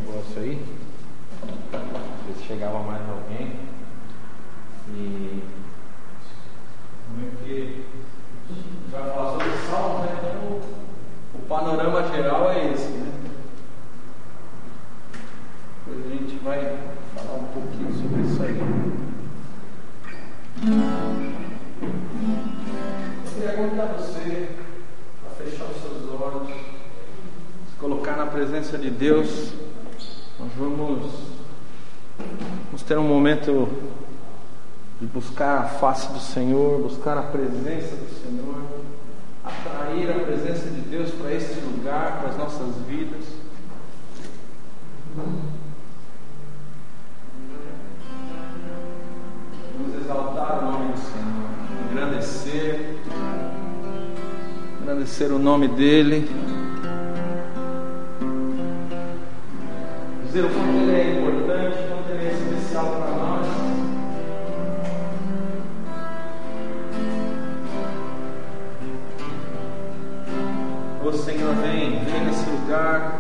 negócio aí. Ver se chegava mais alguém. E porque vai falar sobre salmo, né? Então, o panorama geral é esse, né? Depois a gente vai falar um pouquinho sobre isso aí. Eu queria convidar você a fechar os seus olhos, se colocar na presença de Deus. Nós vamos ter um momento de buscar a face do Senhor, buscar a presença do Senhor, atrair a presença de Deus para este lugar, para as nossas vidas. Vamos exaltar o nome do Senhor, engrandecer o nome dEle, dizer o quanto Ele é importante, o quanto Ele é especial para nós. Ô Senhor, vem nesse lugar,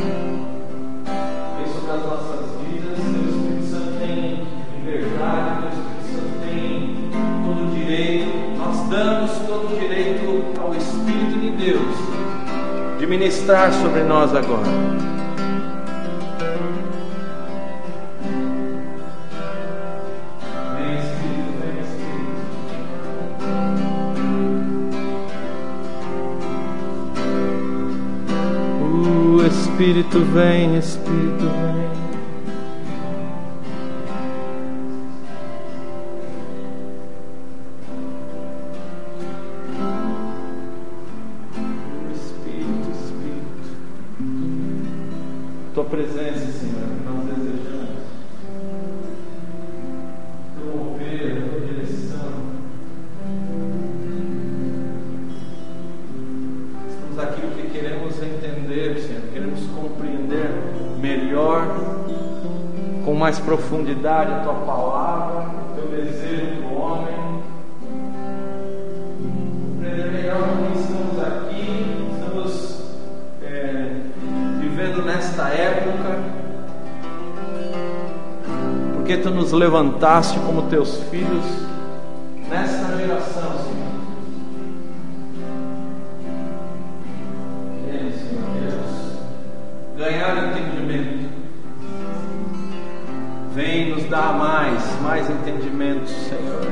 vem sobre as nossas vidas. Teu Espírito Santo tem liberdade, Teu Espírito Santo tem todo o direito. Nós damos todo o direito ao Espírito de Deus de ministrar sobre nós agora. Espírito vem, Espírito vem. Espírito, Espírito. Tua presença, Senhor, que nós desejamos. Teu mover, tua direção. Estamos aqui porque queremos entender, Senhor. Queremos compreender melhor, com mais profundidade a Tua palavra, o Teu desejo do homem. Compreender melhor como estamos aqui, estamos vivendo nesta época, porque Tu nos levantaste como Teus filhos nesta geração, Senhor. Ganhar entendimento. Vem nos dar mais entendimento, Senhor.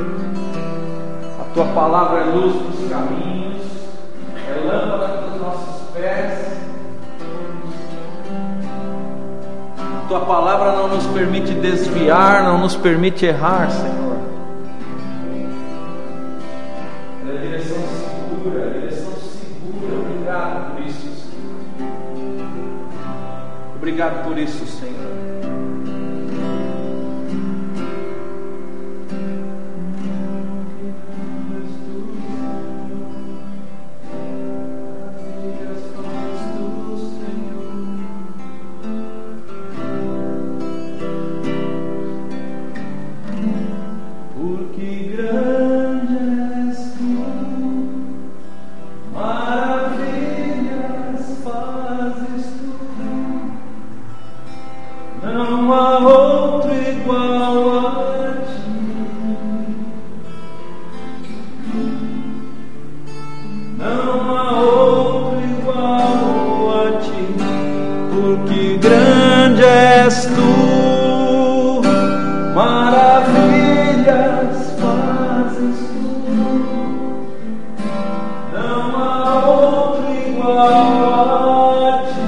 A Tua palavra é luz para os caminhos, é lâmpada para os nossos pés. A Tua palavra não nos permite desviar, não nos permite errar, Senhor. É a direção segura, Obrigado por isso, Senhor. Obrigado por isso, Senhor. Porque grande és Tu, maravilhas fazes Tu. Não há outro igual a Ti. Não há outro igual a Ti. Porque grande és Tu, maravilhas fazes Tu. Não há outro igual a Ti.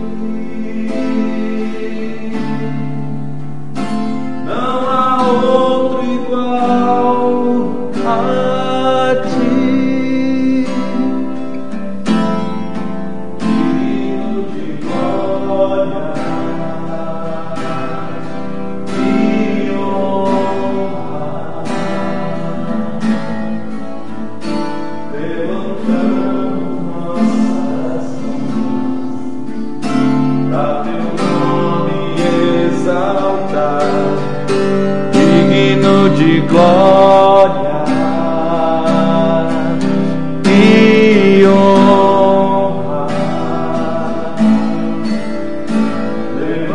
De glória e honra.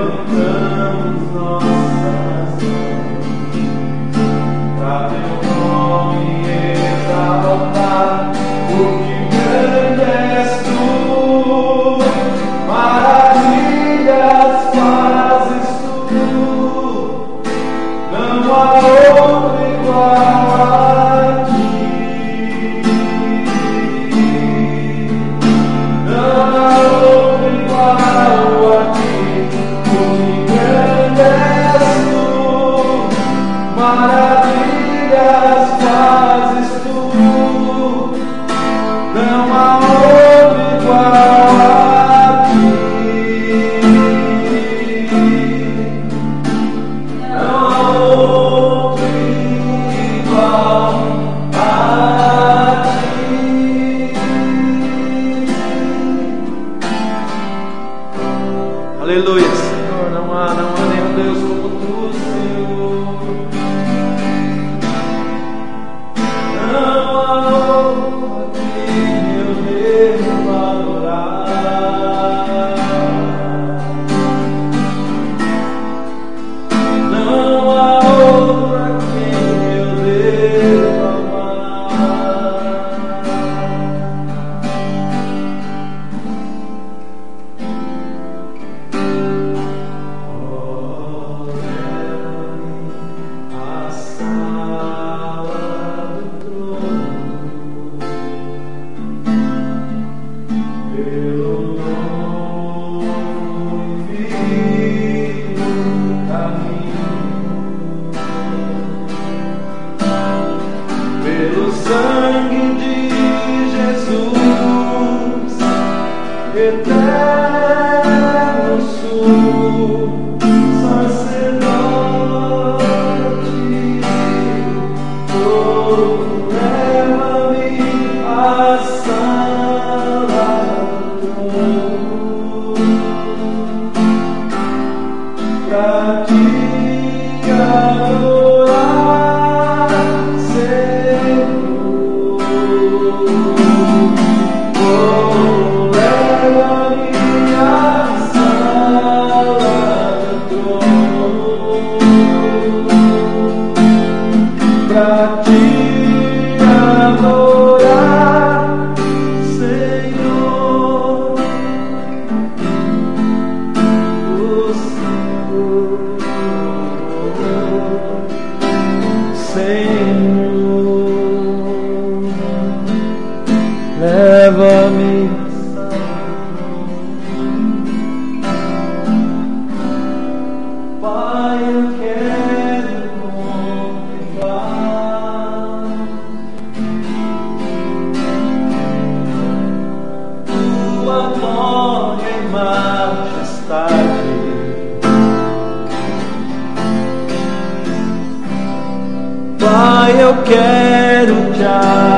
Pai, eu quero te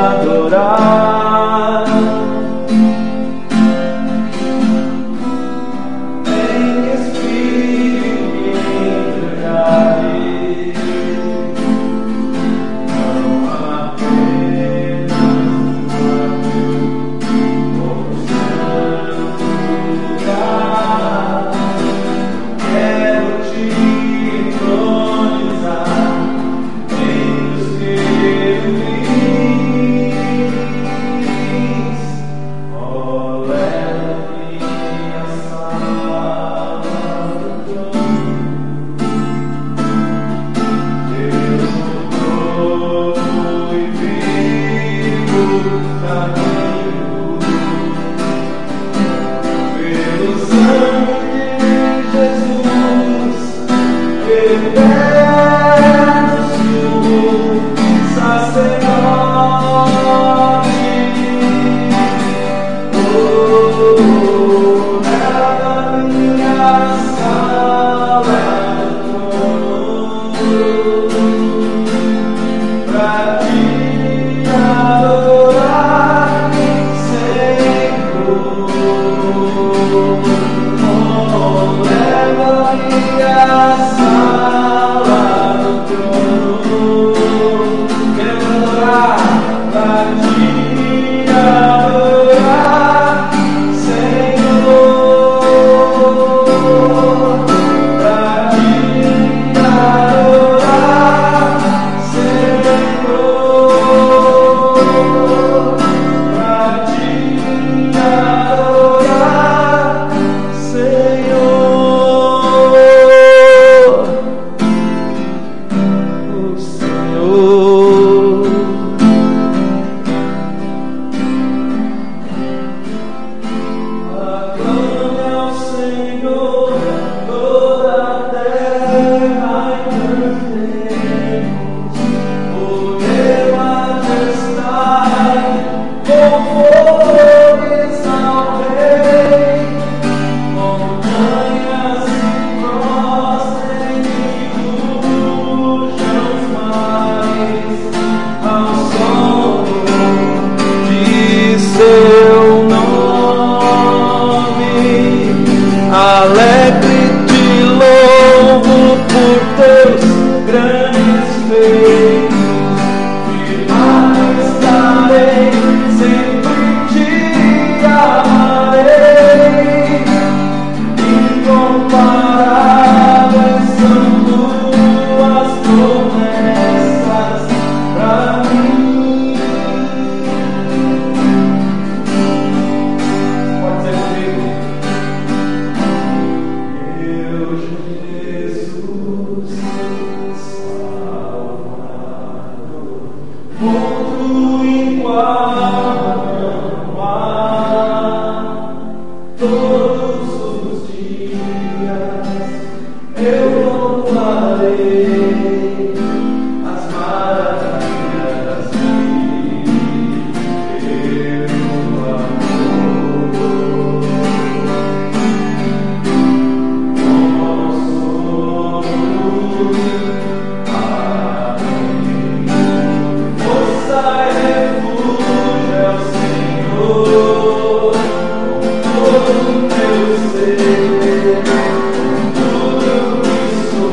adorar. Em espírito e em verdade, não apenas como santo lugar. Quero te entronizar.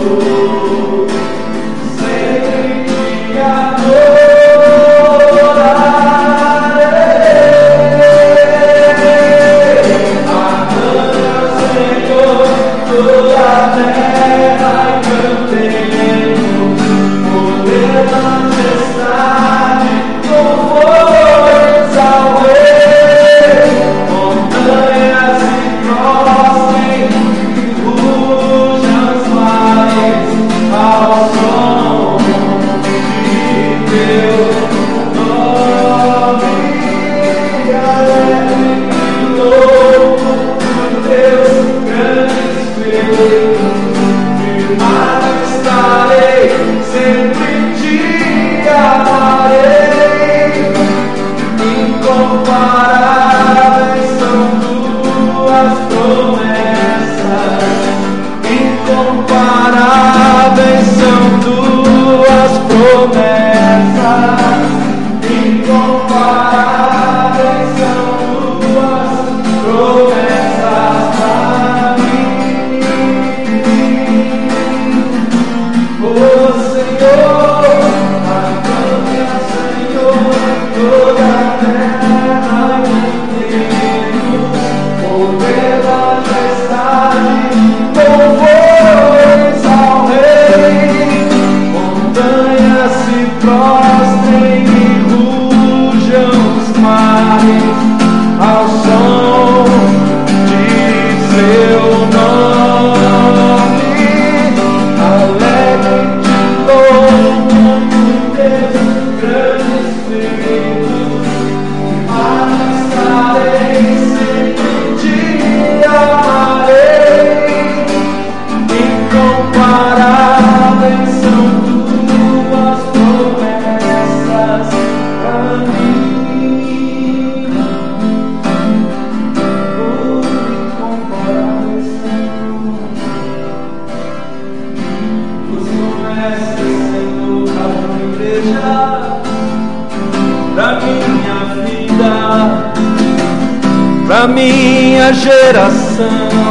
Pra minha geração,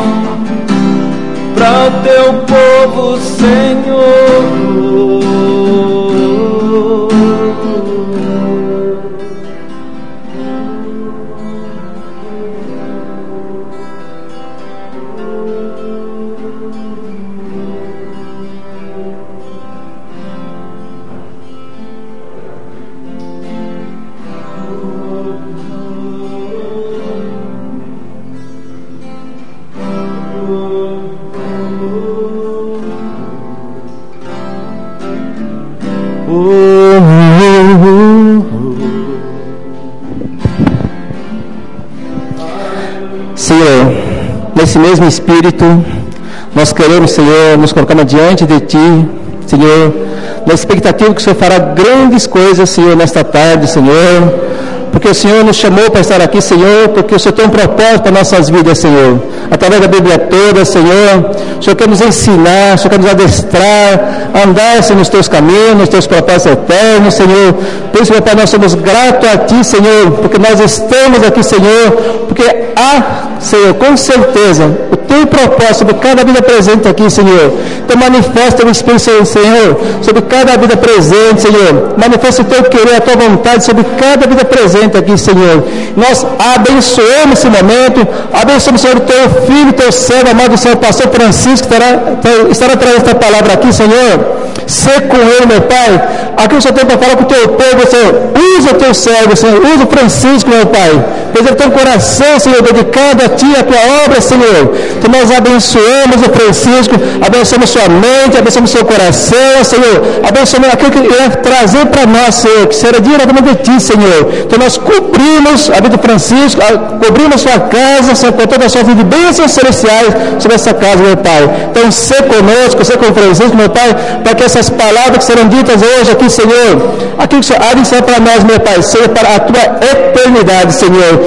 pra o teu povo, Senhor. Senhor, nesse mesmo Espírito, nós queremos, Senhor, nos colocar diante de Ti, Senhor, na expectativa que o Senhor fará grandes coisas, Senhor, nesta tarde, Senhor, porque o Senhor nos chamou para estar aqui, Senhor, porque o Senhor tem um propósito para nossas vidas, Senhor, através da Bíblia toda, Senhor, o Senhor quer nos ensinar, o Senhor quer nos adestrar, a andar, Senhor, nos Teus caminhos, nos Teus propósitos eternos, Senhor. Por isso, meu Pai, nós somos gratos a Ti, Senhor, porque nós estamos aqui, Senhor, porque há, Senhor, com certeza, o Teu propósito sobre cada vida presente aqui, Senhor. Então manifesta o Espírito, Senhor, sobre cada vida presente, Senhor. Manifesta o Teu querer, a Tua vontade sobre cada vida presente aqui, Senhor. Nós abençoamos esse momento, abençoamos, Senhor, o Teu Filho, Teu servo, amado Senhor, Pastor Francisco, que estará trazendo esta palavra aqui, Senhor. Ser com ele, meu Pai. Aqui o Senhor tem para falar com o Teu povo, Senhor. Usa o Teu servo, Senhor. Usa o Francisco, meu Pai. Pois ele tem um coração, Senhor, dedicado a Ti, a Tua obra, Senhor. Então nós abençoamos o Francisco, abençoamos sua mente, abençoamos seu coração, Senhor. Abençoamos aquilo que ele vai trazer para nós, Senhor, que será diretamente de Ti, Senhor. Então nós cobrimos a vida do Francisco, cobrimos sua casa, Senhor, com toda a sua vida de bênçãos celestiais sobre essa casa, meu Pai. Então ser conosco, ser com o Francisco, meu Pai, para que essas palavras que serão ditas hoje aqui, Senhor, aquilo que o Senhor há de ensinar para nós, meu Pai, seja para a Tua eternidade, Senhor.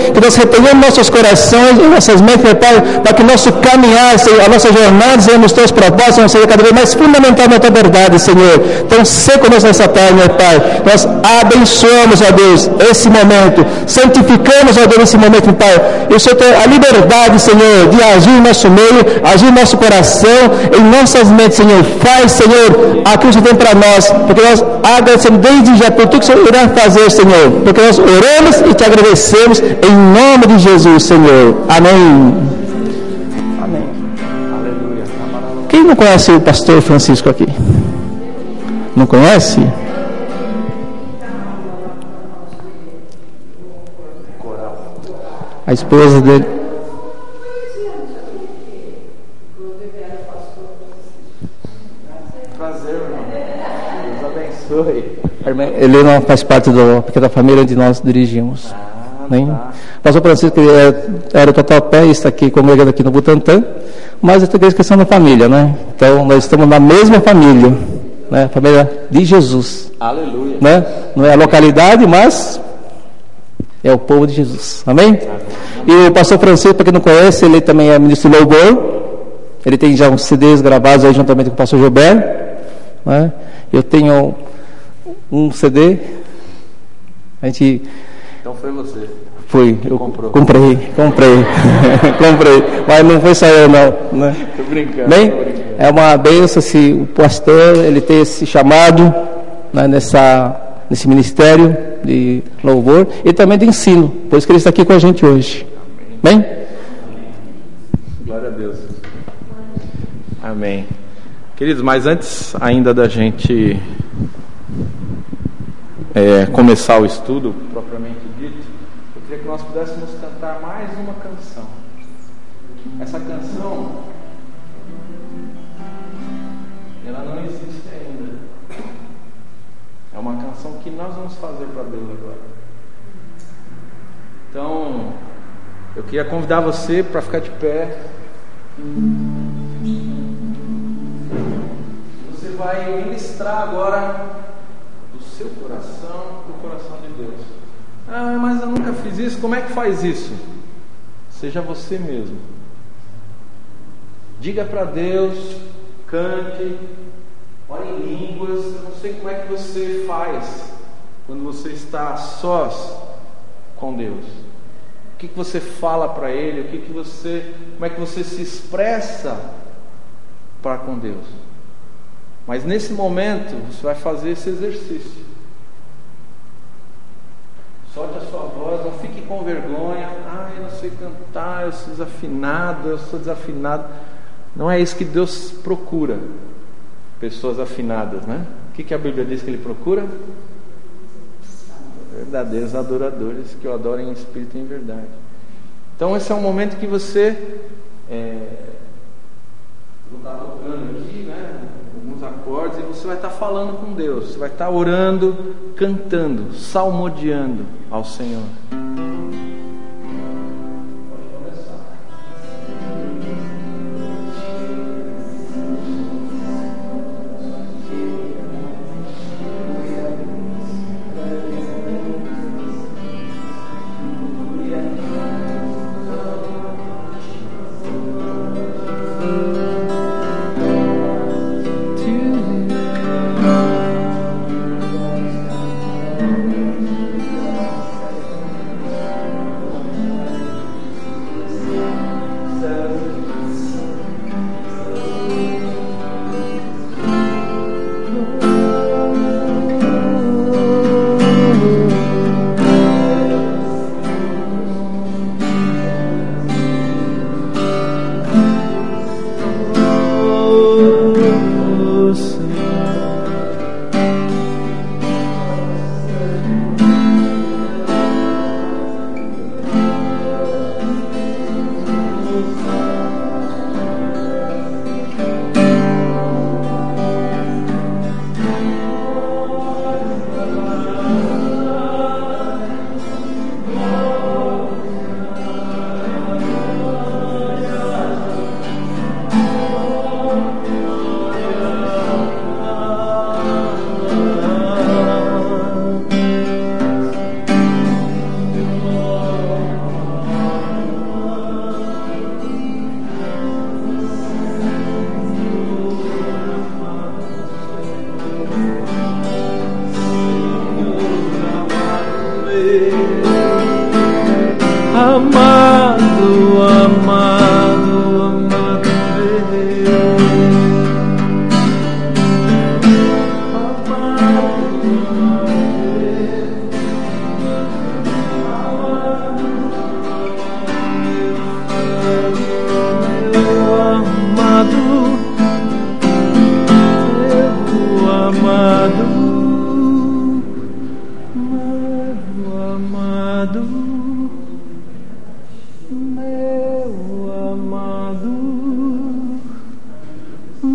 que nós retenhamos nossos corações e nossas mentes, meu Pai, para que nosso caminhar, Senhor, a nossa jornada, Senhor, nos teus propósitos, seja cada vez mais fundamental na tua verdade, Senhor. Então, seja conosco nessa tarde, meu Pai. Nós abençoamos, ó Deus, esse momento, santificamos, ó Deus, esse momento, meu Pai. E o Senhor tem a liberdade, Senhor, de agir em nosso meio, agir em nosso coração, em nossas mentes, Senhor. Faz, Senhor, aquilo que o Senhor tem para nós, porque nós agradecemos desde já por tudo que o Senhor irá fazer, Senhor, porque nós oramos e te agradecemos em nome de Jesus, Senhor. Amém. Amém. Aleluia. Quem não conhece o pastor Francisco aqui? Não conhece? A esposa dele. Prazer, irmão. Deus abençoe. Ele não faz parte porque da família onde nós dirigimos. Nem? Tá. O pastor Francisco era o Tatuapé e está aqui congregando aqui no Butantã, mas essa é questão da família, né? Então nós estamos na mesma família, né? Família de Jesus. Aleluia. Né? Não é a localidade, mas é o povo de Jesus. Amém? E o pastor Francisco, para quem não conhece, ele também é ministro de louvor. Ele tem já uns CDs gravados aí juntamente com o pastor Gilberto, né? Eu tenho um CD. A gente... Então foi você. Foi, eu comprou. comprei. Comprei, mas não foi só eu não, né? Tô brincando. Bem, é uma bênção se o pastor ele ter esse chamado, né, nesse ministério de louvor e também de ensino, por isso que ele está aqui com a gente hoje. Bem? Glória a Deus. Amém. Queridos, mas antes ainda da gente começar o estudo propriamente dito, eu queria que nós pudéssemos cantar mais uma canção. Essa canção, ela não existe ainda. É uma canção que nós vamos fazer para Deus agora. Então, eu queria convidar você para ficar de pé. Você vai ministrar agora do seu coração para o coração de Deus. Ah, mas eu nunca fiz isso. Como é que faz isso? Seja você mesmo. Diga para Deus, cante, ore em línguas. Eu não sei como é que você faz quando você está sós com Deus. O que você fala para Ele? Como é que você se expressa para com Deus? Mas nesse momento você vai fazer esse exercício. Solte a sua voz, não fique com vergonha. Ah, eu não sei cantar, eu sou desafinado. Não é isso que Deus procura. Pessoas afinadas, né? O que a Bíblia diz que Ele procura? Verdadeiros adoradores que o adorem em espírito e em verdade. Então esse é um momento que você vou estar tocando aqui, né, alguns acordes, e você vai estar falando com Deus. Você vai estar orando, cantando, salmodiando ao Senhor.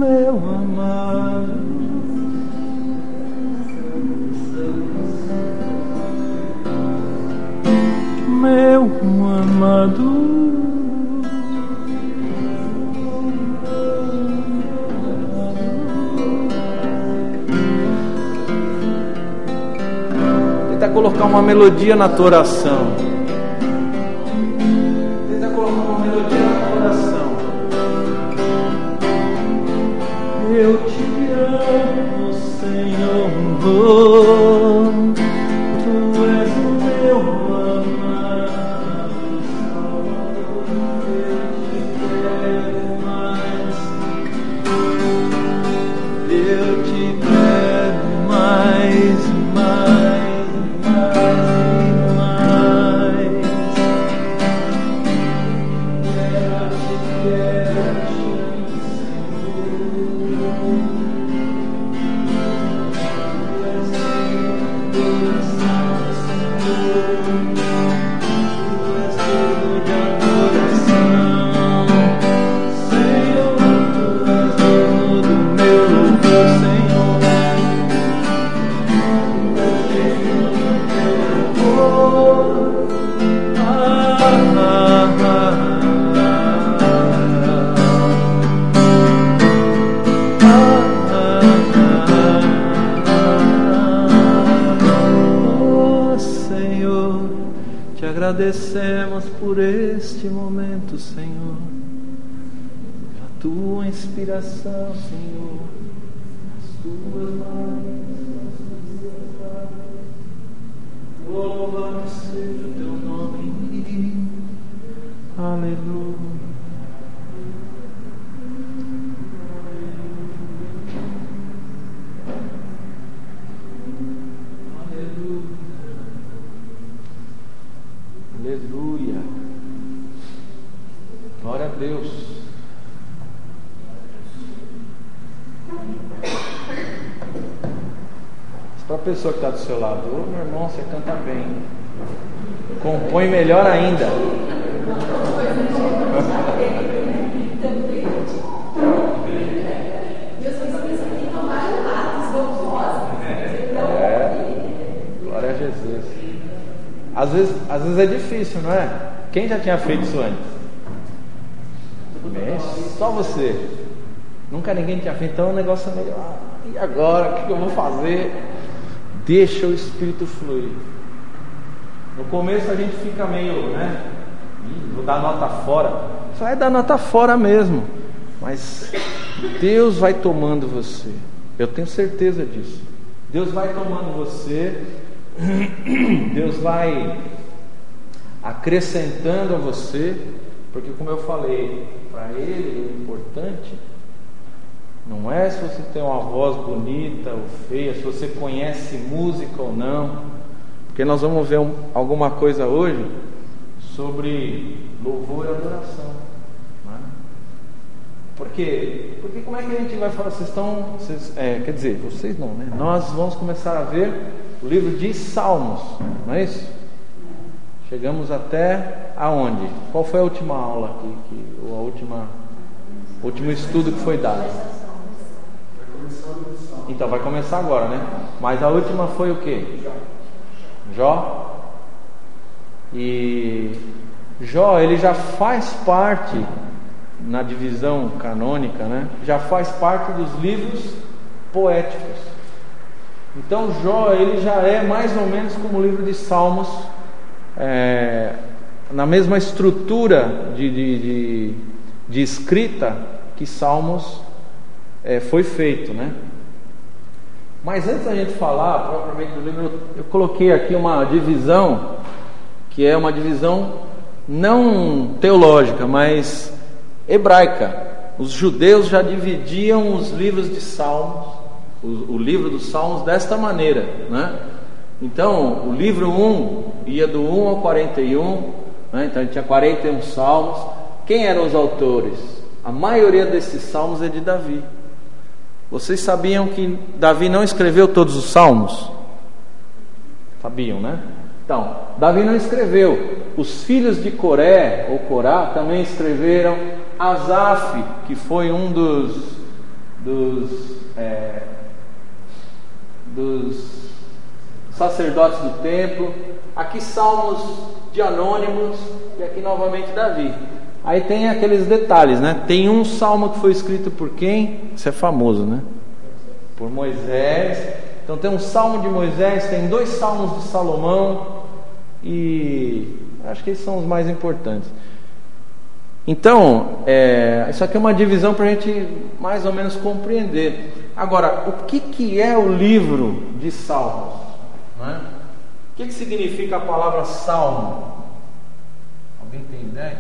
meu amado, meu amado. Tenta colocar uma melodia na tua oração. Tenta colocar uma melodia na tua oração. Eu te amo, Senhor. Tu és o meu amado. Eu te quero mais. Eu te quero mais, mais, mais, mais. Quero te agradecemos por este momento, Senhor, a tua inspiração, Senhor, as tuas mãos, louvado seja o teu nome. Aleluia. Aleluia. Glória a Deus. Para a pessoa que está do seu lado, ô meu irmão, você canta bem. Compõe melhor ainda. Glória a Jesus. Às vezes é difícil, não é? Quem já tinha feito isso antes? Bem, só você. Nunca ninguém tinha feito, então o negócio é meio... e agora? O que eu vou fazer? Deixa o Espírito fluir. No começo a gente fica meio, né? Vou dar nota fora. Você vai dar nota fora mesmo. Mas Deus vai tomando você. Eu tenho certeza disso. Deus vai tomando você. Deus vai acrescentando a você, porque como eu falei, para Ele o importante não é se você tem uma voz bonita ou feia, se você conhece música ou não, porque nós vamos ver alguma coisa hoje sobre louvor e adoração, não é? Porque como é que a gente vai falar? Quer dizer, vocês não, né? Nós vamos começar a ver o livro de Salmos, não é isso? Chegamos até aonde? Qual foi a última aula aqui, o último estudo que foi dado? Então vai começar agora, né? Mas a última foi o quê? Jó. E Jó, ele já faz parte, na divisão canônica, né? Já faz parte dos livros poéticos. Então Jó, ele já é mais ou menos como o livro de Salmos, na mesma estrutura de escrita que Salmos foi feito, né? Mas antes da gente falar propriamente do livro, eu coloquei aqui uma divisão, que é uma divisão não teológica, mas hebraica. Os judeus já dividiam os livros de Salmos, o livro dos Salmos desta maneira, né? Então o livro 1 ia do 1 ao 41, né? Então tinha 41 salmos. Quem eram os autores? A maioria desses salmos é de Davi. Vocês sabiam que Davi não escreveu todos os salmos? Sabiam, né? Então, Davi não escreveu. Os filhos de Coré, ou Corá, também escreveram. Asaf, que foi um dos sacerdotes do templo, aqui salmos de anônimos e aqui novamente Davi. Aí tem aqueles detalhes, né? Tem um salmo que foi escrito por quem? Isso é famoso, né? Por Moisés. Então tem um salmo de Moisés, tem 2 salmos de Salomão e acho que esses são os mais importantes. Então, isso aqui é uma divisão para a gente mais ou menos compreender. Agora, o que é o livro de Salmos? Né? O que significa a palavra salmo? Alguém tem ideia?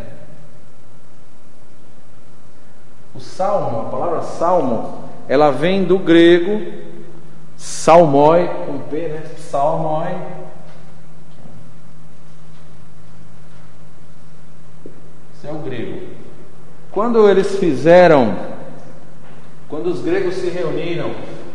O salmo, a palavra salmo, ela vem do grego salmoi, com P, né? Salmoi. Esse é o grego. Quando os gregos se reuniram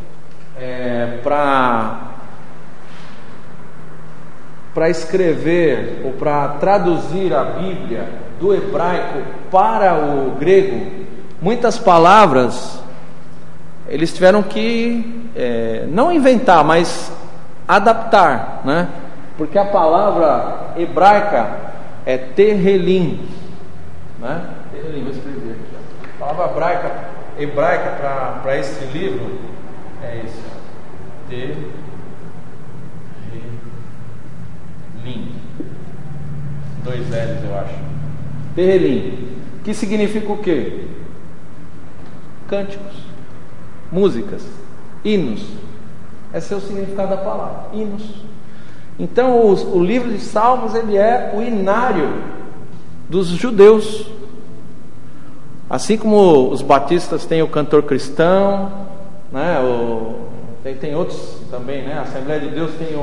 para escrever ou para traduzir a Bíblia do hebraico para o grego, muitas palavras eles tiveram que não inventar, mas adaptar, né? Porque a palavra hebraica é terrelim, né? Terrelim, vou escrever aqui. A palavra hebraica para esse livro é isso. Terrelim. 2 L's, eu acho. Terrelim. Que significa o quê? Cânticos, músicas, hinos. Esse é o significado da palavra, hinos. Então o livro de Salmos, ele é o inário dos judeus. Assim como os batistas têm o cantor cristão, né? Tem outros também, né? A Assembleia de Deus tem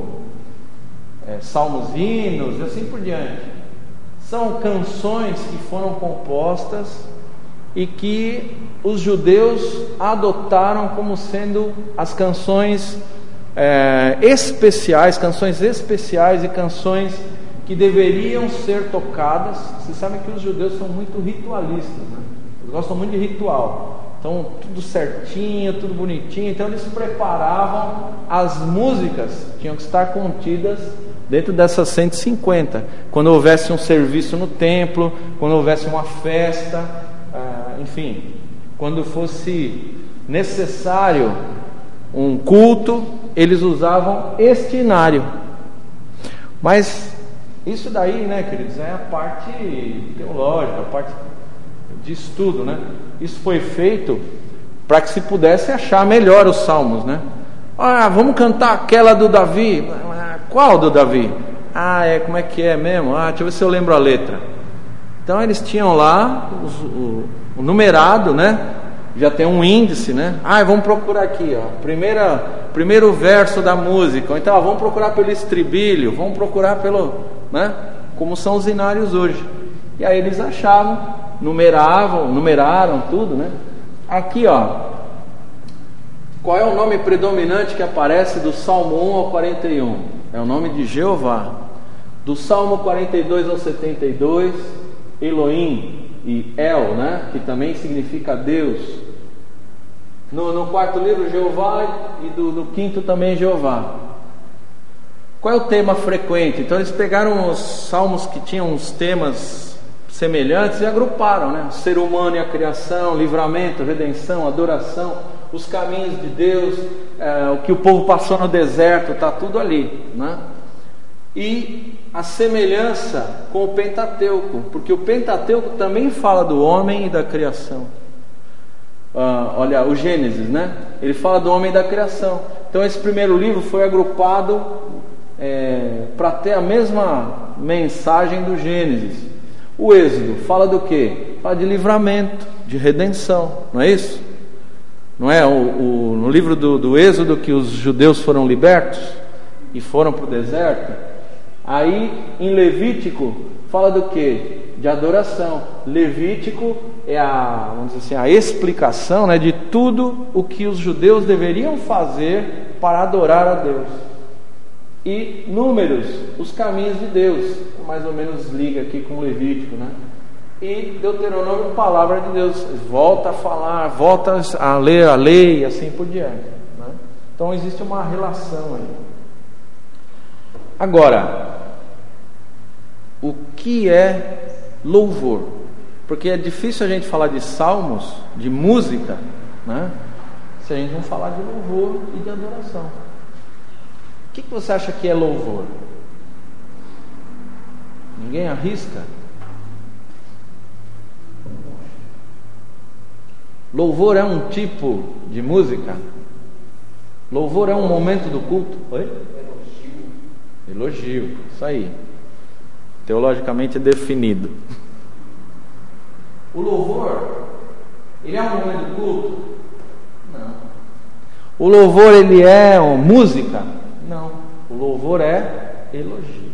salmos, hinos e assim por diante. São canções que foram compostas e que os judeus adotaram como sendo as canções especiais e canções que deveriam ser tocadas. Vocês sabem que os judeus são muito ritualistas, né? Eles gostam muito de ritual. Então tudo certinho, tudo bonitinho. Então eles preparavam as músicas, tinham que estar contidas dentro dessas 150. Quando houvesse um serviço no templo, quando houvesse uma festa, enfim, quando fosse necessário um culto, eles usavam este inário. Mas isso daí, né, queridos, é a parte teológica, a parte de estudo, né? Isso foi feito para que se pudesse achar melhor os salmos, né? Vamos cantar aquela do Davi. Qual do Davi? Como é que é mesmo? Deixa eu ver se eu lembro a letra. Então eles tinham lá o numerado, né? Já tem um índice, né? Vamos procurar aqui, ó. Primeiro verso da música. Ou então, vamos procurar pelo estribilho. Vamos procurar pelo, né? Como são os inários hoje. E aí eles achavam, numeraram tudo, né? Aqui, ó. Qual é o nome predominante que aparece do Salmo 1 ao 41? É o nome de Jeová. Do Salmo 42 ao 72, Elohim e El, né? Que também significa Deus. No 4º livro, Jeová, e no 5º também Jeová. Qual é o tema frequente? Então eles pegaram os salmos que tinham uns temas semelhantes e agruparam, né? O ser humano e a criação, livramento, redenção, adoração, os caminhos de Deus, o que o povo passou no deserto, está tudo ali, né? E a semelhança com o Pentateuco, porque o Pentateuco também fala do homem e da criação. Olha, o Gênesis, né? Ele fala do homem e da criação. Então esse primeiro livro foi agrupado para ter a mesma mensagem do Gênesis. O Êxodo fala do quê? Fala de livramento, de redenção, não é isso? Não é no livro do Êxodo que os judeus foram libertos e foram para o deserto? Aí em Levítico fala do quê? De adoração. Levítico é vamos dizer assim, a explicação, né, de tudo o que os judeus deveriam fazer para adorar a Deus. E Números, os caminhos de Deus, mais ou menos liga aqui com Levítico, né? e Deuteronômio, palavra de Deus, volta a falar, volta a ler a lei e assim por diante, né? Então existe uma relação aí. Agora, o que é louvor? Porque é difícil a gente falar de salmos, de música, né, se a gente não falar de louvor e de adoração. O que você acha que é louvor? Ninguém arrisca? Louvor é um tipo de música? Louvor é um momento do culto? Oi? Elogio, isso aí. Teologicamente definido. O louvor, ele é um momento do culto? Não. O louvor, ele é uma música? Não. O louvor é elogio.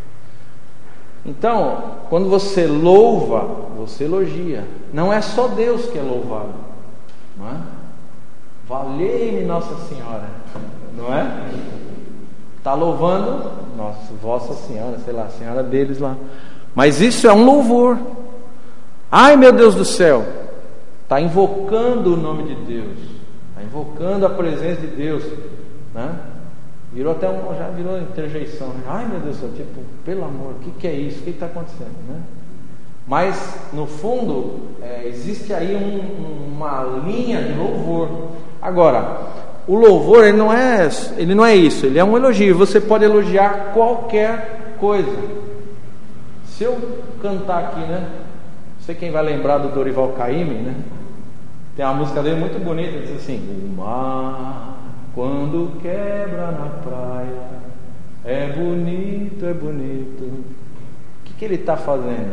Então, quando você louva, você elogia. Não é só Deus que é louvado, não é? Valei-me Nossa Senhora, não é? Está louvando, nossa, Vossa Senhora, sei lá, a Senhora deles lá. Mas isso é um louvor. Ai, meu Deus do céu, está invocando o nome de Deus, está invocando a presença de Deus, né? Já virou interjeição, né? Ai, meu Deus do céu, tipo, pelo amor, o que é isso? O que está acontecendo, né? Mas no fundo existe aí uma linha de louvor. Agora, o louvor ele não é isso, ele é um elogio. Você pode elogiar qualquer coisa. Se eu cantar aqui, né? Não sei quem vai lembrar do Dorival Caymmi, né? Tem uma música dele muito bonita, diz assim: o mar quando quebra na praia é bonito, é bonito. O que ele está fazendo?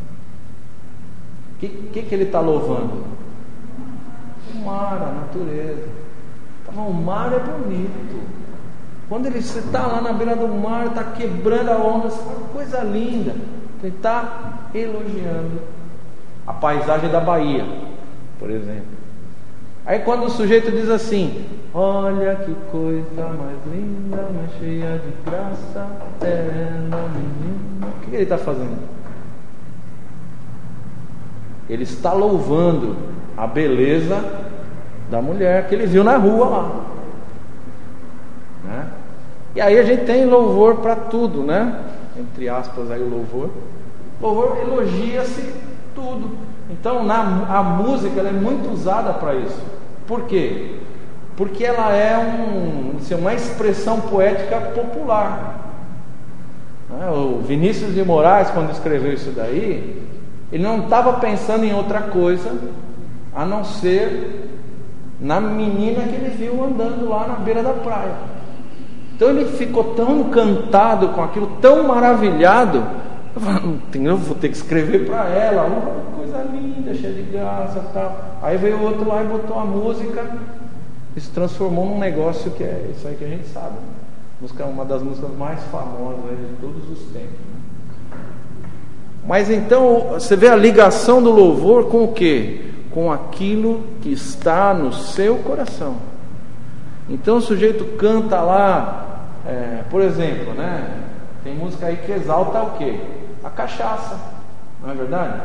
O que ele está louvando? O mar, a natureza. Então, o mar é bonito. Quando você está lá na beira do mar, está quebrando a onda, você fala, coisa linda. Ele está elogiando a paisagem da Bahia, por exemplo. Aí quando o sujeito diz assim: olha que coisa mais linda, mais cheia de graça, ela menina. O que ele está fazendo? Ele está louvando a beleza da mulher que ele viu na rua lá, né? E aí a gente tem louvor para tudo, né? Entre aspas aí o louvor. Louvor elogia-se tudo. Então a música ela é muito usada para isso. Por quê? Porque ela é uma expressão poética popular. O Vinícius de Moraes, quando escreveu isso daí, ele não estava pensando em outra coisa a não ser na menina que ele viu andando lá na beira da praia. Então ele ficou tão encantado com aquilo, tão maravilhado. Eu vou ter que escrever para ela, coisa linda, cheia de graça e tal. Aí veio o outro lá e botou a música e se transformou num negócio que é isso aí que a gente sabe. Música é uma das músicas mais famosas de todos os tempos, né? Mas então você vê a ligação do louvor com o quê? Com aquilo que está no seu coração. Então o sujeito canta lá, por exemplo, né? Tem música aí que exalta o quê? A cachaça, não é verdade?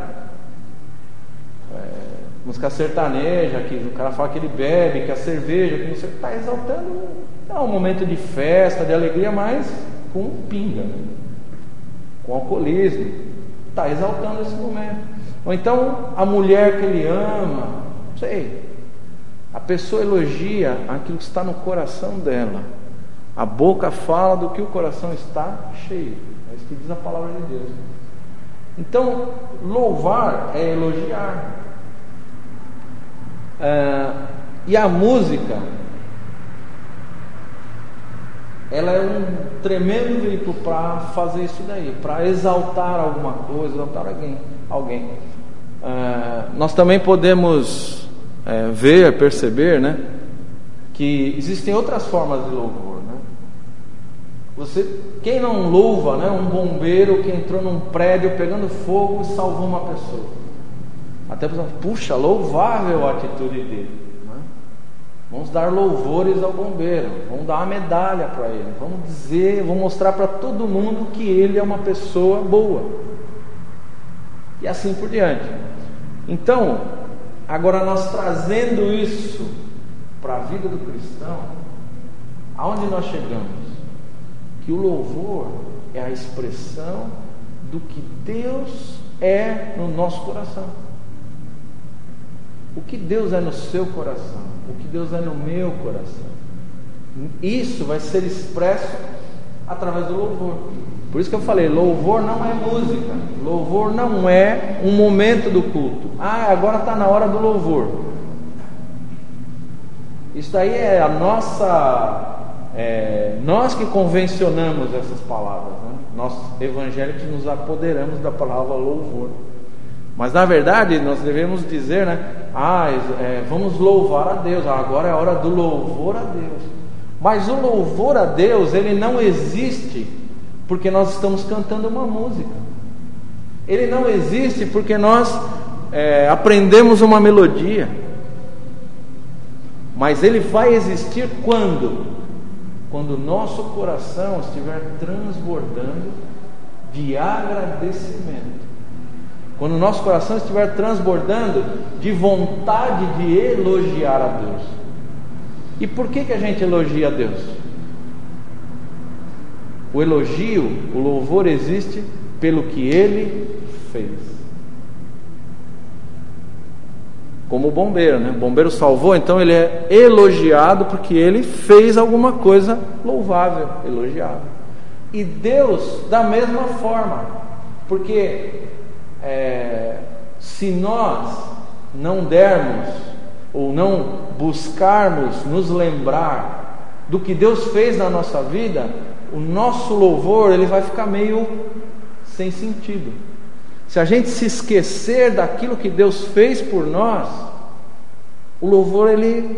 Música sertaneja, que o cara fala que ele bebe, que a cerveja, que você está exaltando. É um momento de festa, de alegria, mas com pinga, né? Com alcoolismo. Está exaltando esse momento. Ou então a mulher que ele ama, não sei. A pessoa elogia aquilo que está no coração dela. A boca fala do que o coração está cheio. É isso que diz a palavra de Deus. Então, louvar é elogiar. E a música, ela é um tremendo veículo para fazer isso daí, para exaltar alguma coisa, exaltar alguém. Nós também podemos perceber, né, que existem outras formas de louvor, né? Quem não louva, né, um bombeiro que entrou num prédio pegando fogo e salvou uma pessoa. Até pensar, puxa, louvável a atitude dele, né? Vamos dar louvores ao bombeiro, vamos dar uma medalha para ele, vamos mostrar para todo mundo que ele é uma pessoa boa. e assim por diante. Então, agora nós trazendo isso para a vida do cristão, aonde nós chegamos? Que o louvor é a expressão do que Deus é no nosso coração. O que Deus é no seu coração, o que Deus é no meu coração. Isso vai ser expresso através do louvor. Por isso que eu falei, louvor não é música, louvor não é um momento do culto. Agora está na hora do louvor. Isso daí é a nossa... nós que convencionamos essas palavras, né? Nós evangélicos nos apoderamos da palavra louvor. Mas na verdade nós devemos dizer, né? Vamos louvar a Deus. Agora é a hora do louvor a Deus. Mas o louvor a Deus, ele não existe porque nós estamos cantando uma música. Ele não existe porque nós aprendemos uma melodia. Mas ele vai existir quando o nosso coração estiver transbordando de agradecimento. Quando o nosso coração estiver transbordando de vontade de elogiar a Deus. E por que a gente elogia a Deus? O elogio, o louvor existe pelo que Ele fez. Como o bombeiro, né? O bombeiro salvou, então ele é elogiado porque ele fez alguma coisa louvável, elogiável. E Deus da mesma forma, porque se nós não dermos ou não buscarmos nos lembrar do que Deus fez na nossa vida, o nosso louvor ele vai ficar meio sem sentido. Se a gente se esquecer daquilo que Deus fez por nós, o louvor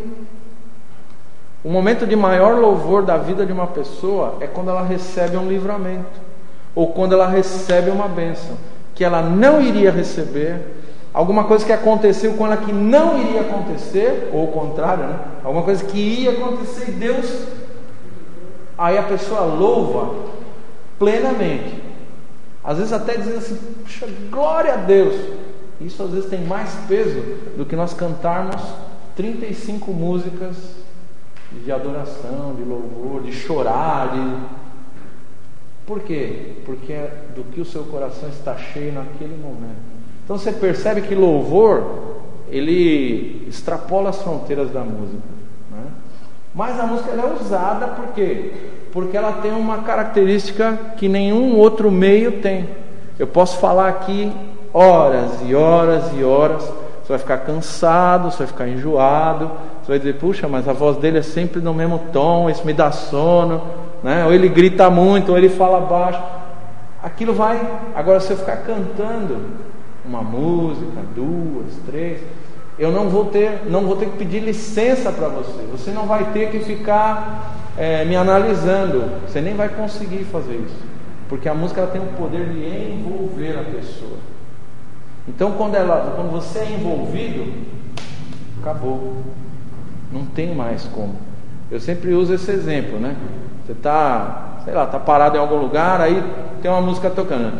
o momento de maior louvor da vida de uma pessoa é quando ela recebe um livramento, ou quando ela recebe uma bênção que ela não iria receber, alguma coisa que aconteceu com ela que não iria acontecer, ou o contrário, né? Alguma coisa que ia acontecer e Deus, aí a pessoa louva plenamente. Às vezes até dizendo assim, puxa, glória a Deus. Isso às vezes tem mais peso do que nós cantarmos 35 músicas de adoração, de louvor, de chorar, Por quê? Porque é do que o seu coração está cheio naquele momento. Então você percebe que louvor, ele extrapola as fronteiras da música, né? Mas a música ela é usada por quê? Porque ela tem uma característica que nenhum outro meio tem. Eu posso falar aqui horas e horas e horas, você vai ficar cansado, você vai ficar enjoado, você vai dizer, puxa, mas a voz dele é sempre no mesmo tom, isso me dá sono, né? Ou ele grita muito, ou ele fala baixo. Aquilo vai... Agora, se eu ficar cantando uma música, 2, 3, eu não vou ter que pedir licença para você. Você não vai ter que ficar me analisando. Você nem vai conseguir fazer isso, porque a música ela tem o poder de envolver a pessoa. Então quando você é envolvido, acabou, não tem mais como. Eu sempre uso esse exemplo, né? Você está, sei lá, está parado em algum lugar, aí tem uma música tocando,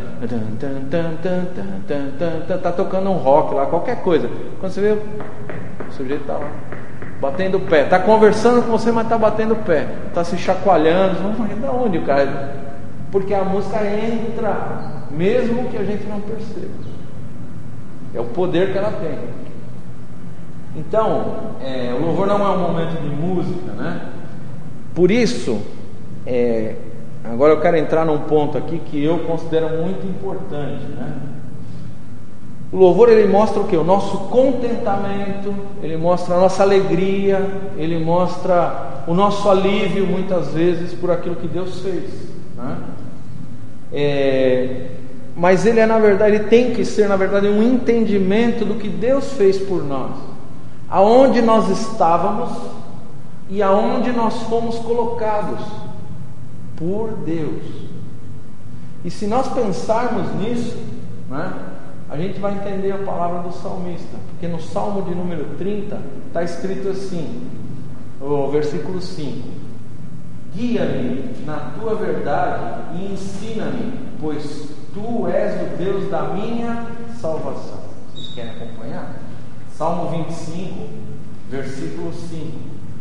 está tocando um rock lá, qualquer coisa. Quando você vê, o sujeito está lá batendo o pé, está conversando com você, mas está batendo o pé, está se chacoalhando. Mas de onde o cara? Porque a música entra, mesmo que a gente não perceba. É o poder que ela tem. Então, o louvor não é um momento de música, né? Por isso, agora eu quero entrar num ponto aqui que eu considero muito importante, né? O louvor ele mostra o que? O nosso contentamento, ele mostra a nossa alegria, ele mostra o nosso alívio muitas vezes por aquilo que Deus fez, né? Mas ele ele tem que ser na verdade um entendimento do que Deus fez por nós, aonde nós estávamos e aonde nós fomos colocados por Deus. E se nós pensarmos nisso, né, a gente vai entender a palavra do salmista, porque no Salmo de número 30 está escrito assim, o versículo 5: guia-me na tua verdade e ensina-me, pois tu és o Deus da minha salvação. Vocês querem acompanhar? Salmo 25, versículo 5.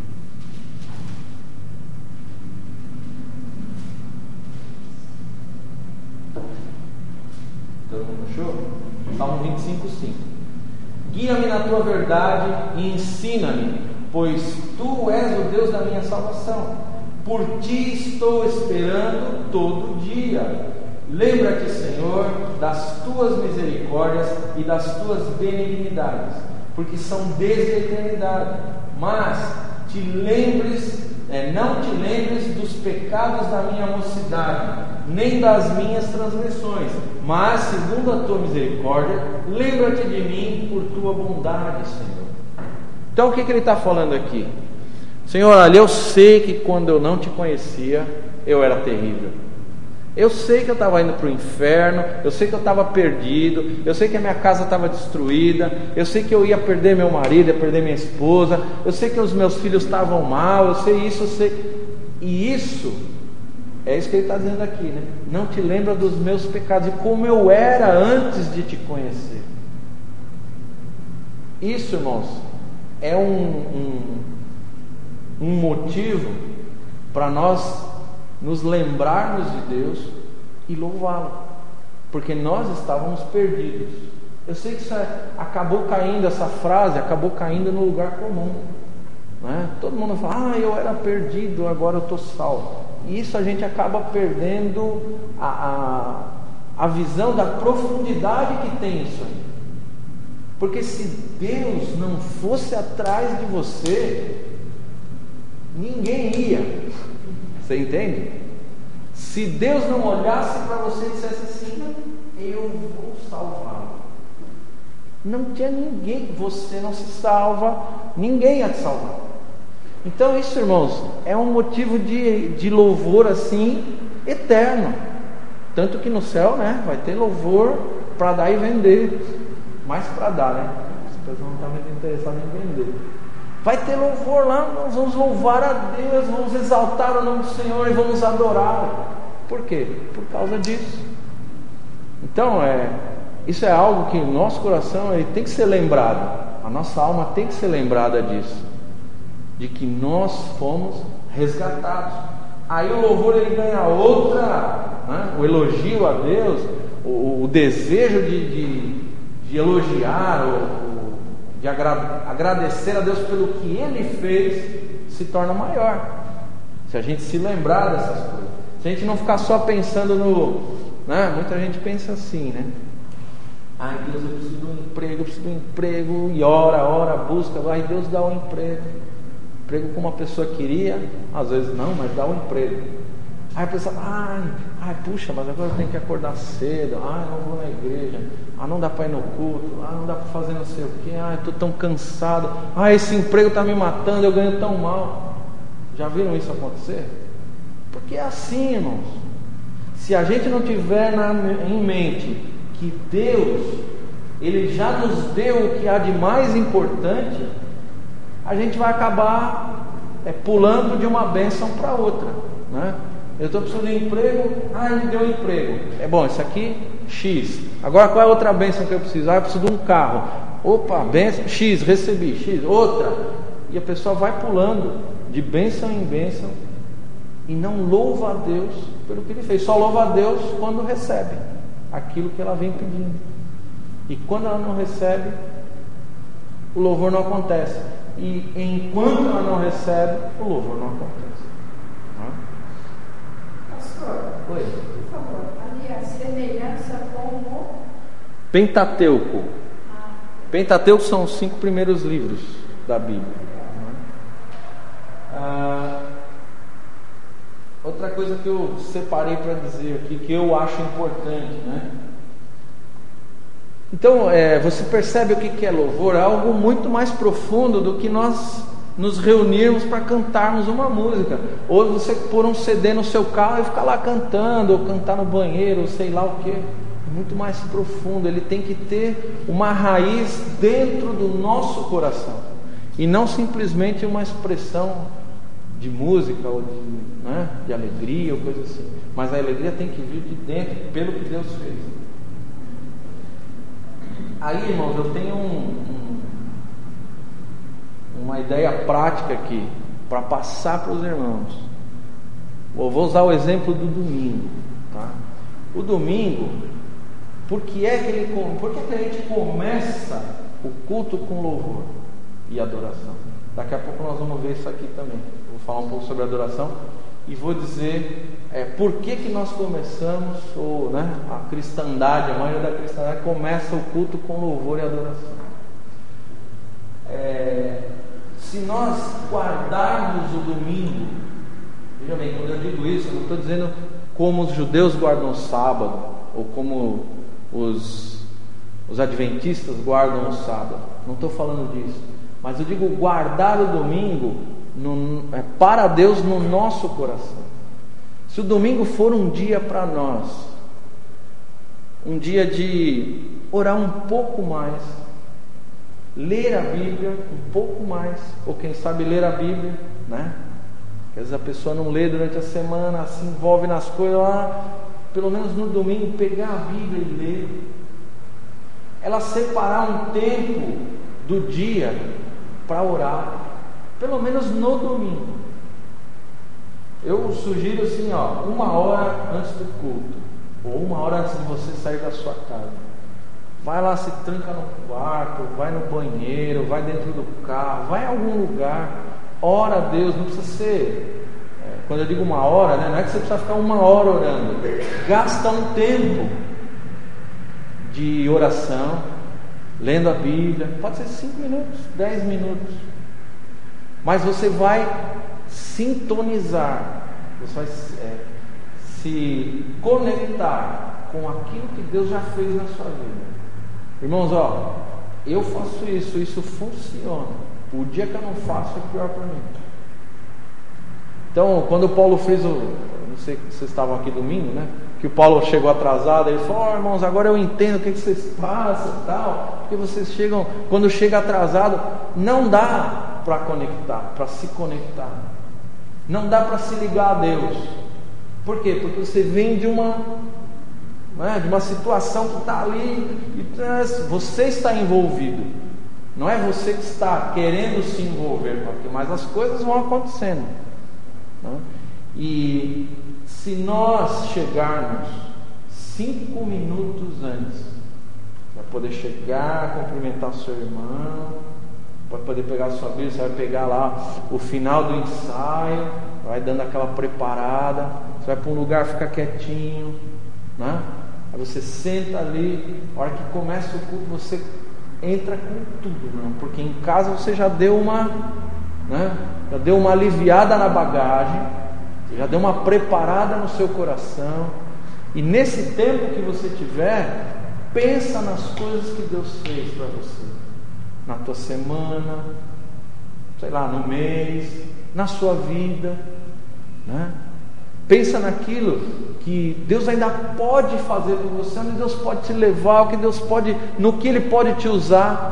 Todo mundo achou? Salmo 25, 5. Guia-me na tua verdade e ensina-me, pois tu és o Deus da minha salvação. Por ti estou esperando todo dia. Lembra-te, Senhor, das tuas misericórdias e das tuas benignidades, porque são desde a eternidade. Mas não te lembres dos pecados da minha mocidade, nem das minhas transgressões, mas segundo a tua misericórdia, lembra-te de mim por tua bondade, Senhor. Então o que ele está falando aqui? Senhor, olha, eu sei que quando eu não te conhecia, eu era terrível. Eu sei que eu estava indo para o inferno, eu sei que eu estava perdido, eu sei que a minha casa estava destruída, eu sei que eu ia perder meu marido, ia perder minha esposa, eu sei que os meus filhos estavam mal, eu sei isso, eu sei. E isso, é isso que ele está dizendo aqui, né? Não te lembra dos meus pecados e como eu era antes de te conhecer. Isso, irmãos, é um motivo para nós nos lembrarmos de Deus e louvá-lo, porque nós estávamos perdidos. Eu sei que isso acabou caindo, essa frase acabou caindo no lugar comum, né? Todo mundo fala, eu era perdido, agora eu estou salvo. E isso a gente acaba perdendo a visão da profundidade que tem isso aí. Porque se Deus não fosse atrás de você, ninguém ia. Você entende? Se Deus não olhasse para você e dissesse assim, eu vou salvá-lo, não tinha ninguém, você não se salva, ninguém ia te salvar. Então isso, irmãos, é um motivo de louvor assim, eterno. Tanto que no céu, né, vai ter louvor para dar e vender. Mais para dar, né? As pessoas não estão muito interessadas em vender. Vai ter louvor lá, nós vamos louvar a Deus, vamos exaltar o nome do Senhor e vamos adorá-lo. Por quê? Por causa disso. Então, isso é algo que o nosso coração ele tem que ser lembrado. A nossa alma tem que ser lembrada disso. De que nós fomos resgatados. Aí o louvor ele ganha outra, né? O elogio a Deus, o desejo de elogiar, de agradecer a Deus pelo que Ele fez, se torna maior. Se a gente se lembrar dessas coisas, se a gente não ficar só pensando né? Muita gente pensa assim, né? Ai Deus, eu preciso de um emprego, e ora, busca, ai Deus dá um emprego como uma pessoa queria, às vezes não, mas dá um emprego. Aí a pessoa, puxa, mas agora eu tenho que acordar cedo, eu não vou na igreja, não dá para ir no culto, não dá para fazer não sei o que, eu estou tão cansado, esse emprego está me matando, eu ganho tão mal. Já viram isso acontecer? Porque é assim, irmãos. Se a gente não tiver em mente que Deus, Ele já nos deu o que há de mais importante, a gente vai acabar pulando de uma bênção para outra, né? Eu estou precisando de um emprego, ele me deu um emprego. É bom, isso aqui, X. Agora qual é a outra bênção que eu preciso? Eu preciso de um carro. Opa, bênção, X, recebi, X, outra. E a pessoa vai pulando de bênção em bênção e não louva a Deus pelo que Ele fez. Só louva a Deus quando recebe aquilo que ela vem pedindo. E quando ela não recebe, o louvor não acontece. E enquanto ela não recebe, o louvor não acontece. Oi. Por favor, ali a semelhança com o Pentateuco. Pentateuco são os 5 primeiros livros da Bíblia. Outra coisa que eu separei para dizer aqui, que eu acho importante, né? Então, você percebe o que é louvor? É algo muito mais profundo do que nós nos reunirmos para cantarmos uma música, ou você pôr um CD no seu carro e ficar lá cantando, ou cantar no banheiro, ou sei lá o que. É muito mais profundo. Ele tem que ter uma raiz dentro do nosso coração, e não simplesmente uma expressão de música ou de alegria ou coisa assim, mas a alegria tem que vir de dentro, pelo que Deus fez. Aí, irmãos, eu tenho uma ideia prática aqui para passar para os irmãos. Eu vou usar o exemplo do domingo, tá? O domingo, por que a gente começa o culto com louvor e adoração? Daqui a pouco nós vamos ver isso aqui também. Eu vou falar um pouco sobre adoração e vou dizer por que nós começamos, ou a cristandade, a maioria da cristandade começa o culto com louvor e adoração. Se nós guardarmos o domingo, veja bem, quando eu digo isso, eu não estou dizendo como os judeus guardam o sábado, ou como os adventistas guardam o sábado, não estou falando disso, mas eu digo guardar o domingo para Deus no nosso coração. Se o domingo for um dia para nós, um dia de orar um pouco mais, ler a Bíblia um pouco mais, ou quem sabe ler a Bíblia, né? Às vezes a pessoa não lê durante a semana, se envolve nas coisas lá, pelo menos no domingo pegar a Bíblia e ler. Ela separar um tempo do dia para orar, pelo menos no domingo. Eu sugiro assim, 1 hora antes do culto, ou 1 hora antes de você sair da sua casa. Vai lá, se tranca no quarto, vai no banheiro, vai dentro do carro, vai em algum lugar, ora a Deus. Não precisa ser, quando eu digo 1 hora, não é que você precisa ficar 1 hora orando. Gasta um tempo de oração, lendo a Bíblia, pode ser 5 minutos, 10 minutos, mas você vai sintonizar, você vai se conectar com aquilo que Deus já fez na sua vida. Irmãos, eu faço isso funciona. O dia que eu não faço é pior para mim. Então, quando o Paulo fez não sei se vocês estavam aqui domingo, né? Que o Paulo chegou atrasado, ele falou: irmãos, agora eu entendo o que vocês passam e tal, porque vocês chegam, quando chega atrasado, não dá para conectar, para se conectar, não dá para se ligar a Deus. Por quê? Porque você vem de uma situação que está ali, e você está envolvido, não é você que está querendo se envolver com aquilo, mas as coisas vão acontecendo, né? E se nós chegarmos 5 minutos antes, vai poder chegar, cumprimentar o seu irmão, vai poder pegar a sua Bíblia, você vai pegar lá o final do ensaio, vai dando aquela preparada, você vai para um lugar, fica quietinho, né? Aí você senta ali, a hora que começa o culto, você entra com tudo, não? Porque em casa você já deu uma aliviada na bagagem, já deu uma preparada no seu coração, e nesse tempo que você tiver, pensa nas coisas que Deus fez para você, na tua semana, sei lá, no mês, na sua vida, né? Pensa naquilo que Deus ainda pode fazer por você, onde Deus pode te levar, no que Ele pode te usar.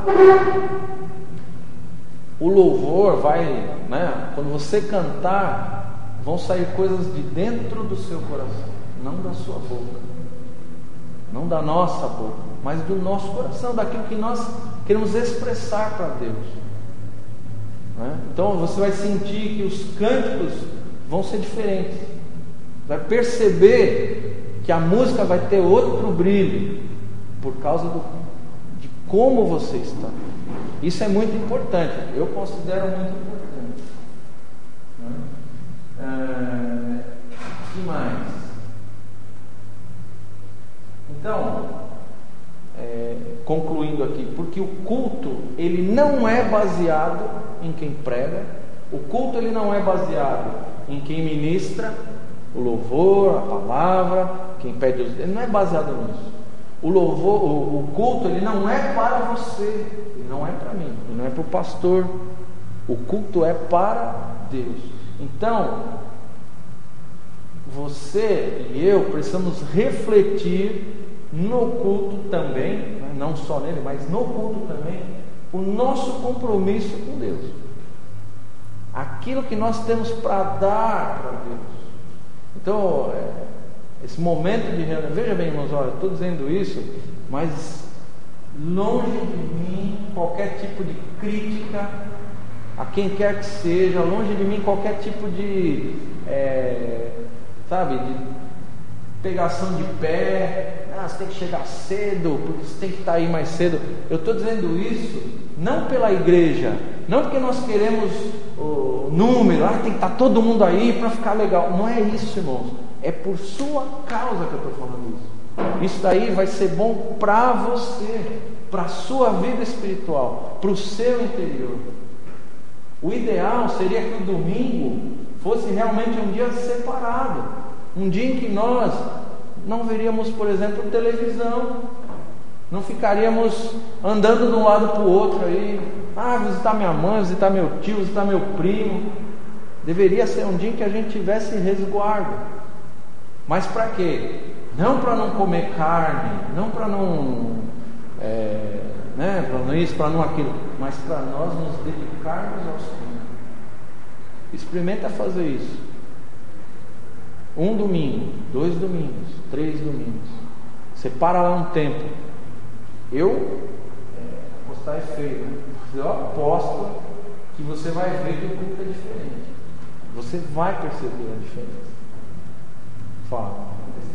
O louvor vai, né? Quando você cantar, vão sair coisas de dentro do seu coração, não da sua boca, não da nossa boca, mas do nosso coração, daquilo que nós queremos expressar para Deus, né? Então você vai sentir que os cânticos vão ser diferentes, vai perceber que a música vai ter outro brilho, por causa de como você está. Isso é muito importante, eu considero muito importante, né? Que mais? Então, concluindo aqui, porque o culto ele não é baseado em quem prega, o culto ele não é baseado em quem ministra o louvor, a palavra, quem pede ele não é baseado nisso. O louvor, o culto ele não é para você, ele não é para mim, ele não é para o pastor. O culto é para Deus. Então, você e eu precisamos refletir no culto também, não só nele, mas no culto também, o nosso compromisso com Deus, aquilo que nós temos para dar para Deus. Então, esse momento de reunião, veja bem, irmãos, olha, eu estou dizendo isso, mas longe de mim qualquer tipo de crítica a quem quer que seja, longe de mim qualquer tipo de, de pegação de pé. Você tem que chegar cedo, porque você tem que estar aí mais cedo. Eu estou dizendo isso não pela igreja, não porque nós queremos o número, tem que estar todo mundo aí para ficar legal. Não é isso, irmãos. É por sua causa que eu estou falando isso. Isso daí vai ser bom para você, para a sua vida espiritual, para o seu interior. O ideal seria que o domingo fosse realmente um dia separado, um dia em que nós não veríamos, por exemplo, televisão, não ficaríamos andando de um lado para o outro aí, visitar minha mãe, visitar meu tio, visitar meu primo. Deveria ser um dia em que a gente tivesse resguardo. Mas para quê? Não para não comer carne, não para não para não isso, para não aquilo, mas para nós nos dedicarmos ao Senhor. Experimenta fazer isso. 1 domingo, 2 domingos, 3 domingos. Separa lá um tempo. Apostar é feio, né? Eu aposto que você vai ver que o culto é diferente. Você vai perceber a diferença. Fala.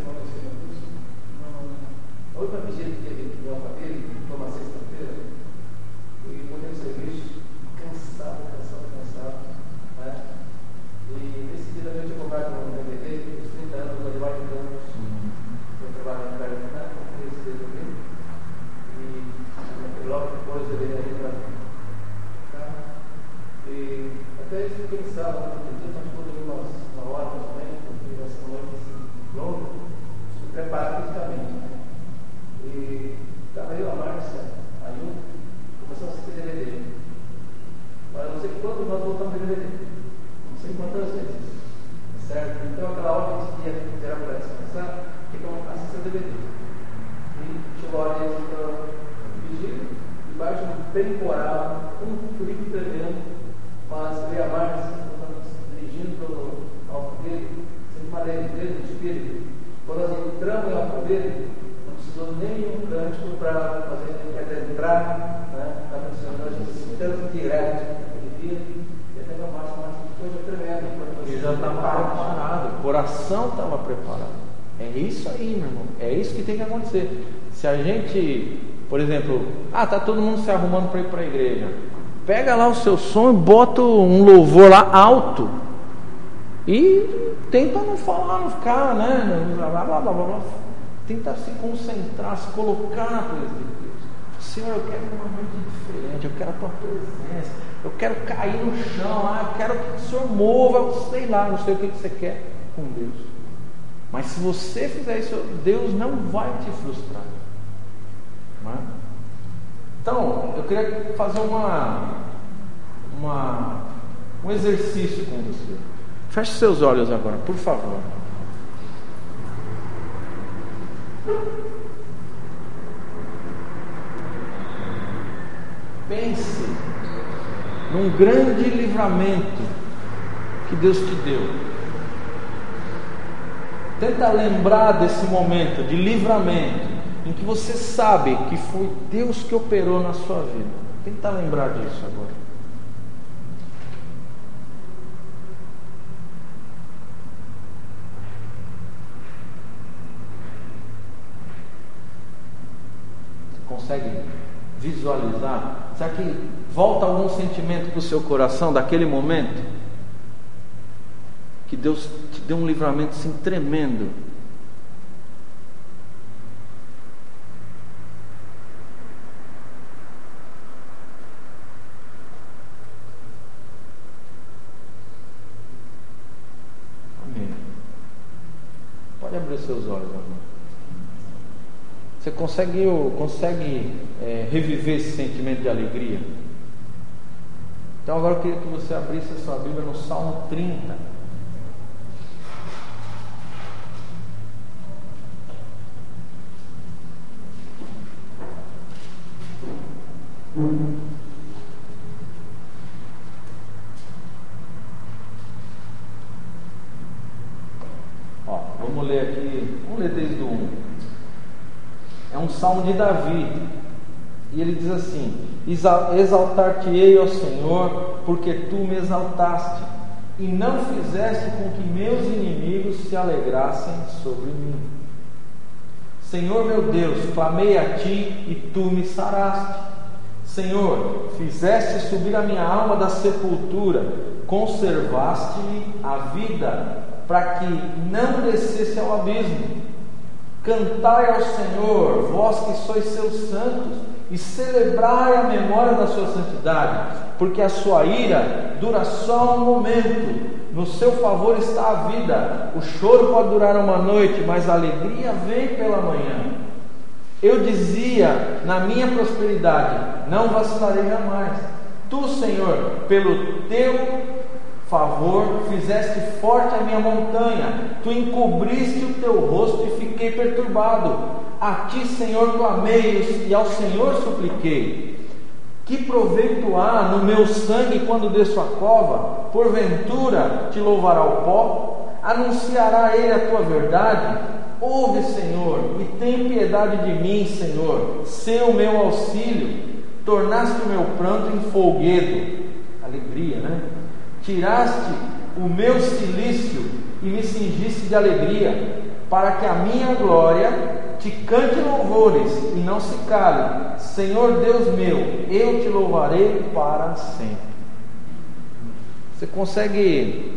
A última vigília que teve aqui no Alphaville foi uma sexta-feira, e por ter serviço, cansado, né? E nesse dia da noite eu comprei um DVD, os 30 anos do Eduardo Campos, eu trabalho no Carlos, né? Comprei esse DVD, e logo depois eu veio ali para mim. Tá? E até eu fiquei pensando, nós podemos uma hora mais ou menos, porque vai ser uma noite assim, longa, se preparar fisicamente. E estava eu, a Márcia, a Ju, começamos a assistir DVD. Mas não sei quantos nós voltamos a DVD. Não sei quantas vezes. Certo? Então aquela hora que a gente ia tirar para descansar, ficamos assistindo DVD. E chegou a hora de ir para o vigília, debaixo de um temporal, um frio tremendo, mas eu e a Márcia estamos dirigindo ao Alphaville, sem uma leveza de espírito. Quando nós entramos no Alphaville, não precisou nenhum cântico para fazer entrar, né? Está funcionando, a gente entrando direto naquele dia, e até uma coisa tremenda. E já estava preparado, o coração estava preparado. É isso aí, meu irmão. É isso que tem que acontecer. Se a gente, por exemplo, está todo mundo se arrumando para ir para a igreja, pega lá o seu som e bota um louvor lá alto e tenta não falar, não ficar, né? Blá, blá, blá, blá. Tenta se concentrar, se colocar na presença de Deus. Senhor, eu quero uma noite diferente, eu quero a tua presença, eu quero cair no chão, eu quero que o Senhor mova, sei lá, não sei o que você quer com Deus. Mas se você fizer isso, Deus não vai te frustrar. Não é? Então, eu queria fazer um exercício com você. Feche seus olhos agora, por favor. Pense num grande livramento que Deus te deu. Tenta lembrar desse momento de livramento em que você sabe que foi Deus que operou na sua vida. Tenta lembrar disso agora. Consegue visualizar? Será que volta algum sentimento para o seu coração daquele momento? Que Deus te deu um livramento assim tremendo. Amém. Pode abrir seus olhos agora. Você consegue reviver esse sentimento de alegria? Então agora eu queria que você abrisse a sua Bíblia no Salmo 30. Vamos ler aqui, vamos ler desde o 1. É um salmo de Davi. E ele diz assim: exaltar-te-ei, ó Senhor, porque tu me exaltaste, e não fizeste com que meus inimigos se alegrassem sobre mim. Senhor meu Deus, clamei a ti e tu me saraste. Senhor, fizeste subir a minha alma da sepultura, conservaste-me a vida, para que não descesse ao abismo. Cantai ao Senhor, vós que sois seus santos, e celebrai a memória da sua santidade, porque a sua ira dura só um momento, no seu favor está a vida. O choro pode durar uma noite, mas a alegria vem pela manhã. Eu dizia na minha prosperidade: não vacilarei jamais. Tu, Senhor, pelo teu favor, fizeste forte a minha montanha, tu encobriste o teu rosto e fiquei perturbado. A ti, Senhor, clamei e ao Senhor supliquei. Que proveito há no meu sangue quando desço a cova? Porventura te louvará o pó? Anunciará ele a tua verdade? Ouve, Senhor, e tem piedade de mim, Senhor. Sê o meu auxílio. Tornaste o meu pranto em folguedo. Alegria, né? Tiraste o meu cilício e me cingiste de alegria, para que a minha glória te cante louvores e não se cale. Senhor Deus meu, eu te louvarei para sempre. Você consegue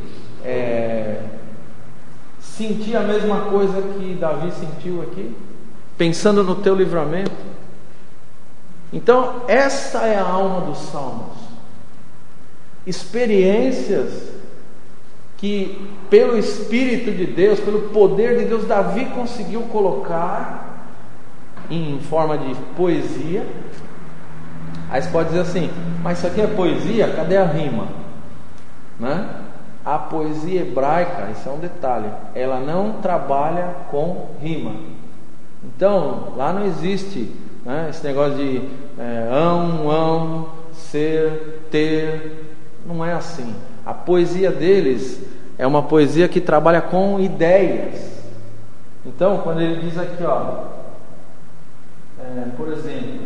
sentir a mesma coisa que Davi sentiu aqui? Pensando no teu livramento? Então, essa é a alma dos salmos. Experiências que pelo Espírito de Deus, pelo poder de Deus, Davi conseguiu colocar em forma de poesia. Aí você pode dizer assim: mas isso aqui é poesia? Cadê a rima? Né? A poesia hebraica, isso é um detalhe, ela não trabalha com rima. Então lá não existe, né, esse negócio de ser, ter. Não é assim. A poesia deles é uma poesia que trabalha com ideias. Então, quando ele diz aqui, por exemplo: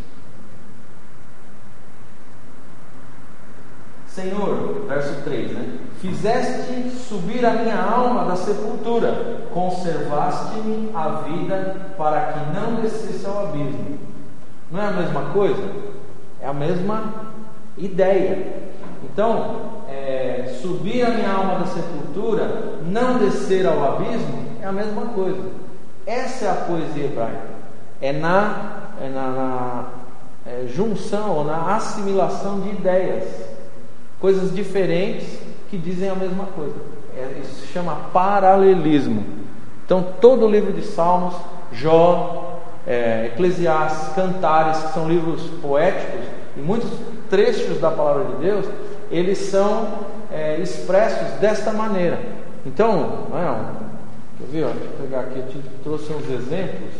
Senhor, verso 3, né? Fizeste subir a minha alma da sepultura, conservaste-me a vida, para que não descesse ao abismo. Não é a mesma coisa? É a mesma ideia. Então, subir a minha alma da sepultura, não descer ao abismo, é a mesma coisa. Essa é a poesia hebraica. É na junção ou na assimilação de ideias, coisas diferentes que dizem a mesma coisa. Isso se chama paralelismo. Então, todo o livro de Salmos, Jó, Eclesiastes, Cantares, que são livros poéticos, e muitos trechos da palavra de Deus, eles são expressos desta maneira. Então, deixa eu pegar aqui, eu te trouxe uns exemplos.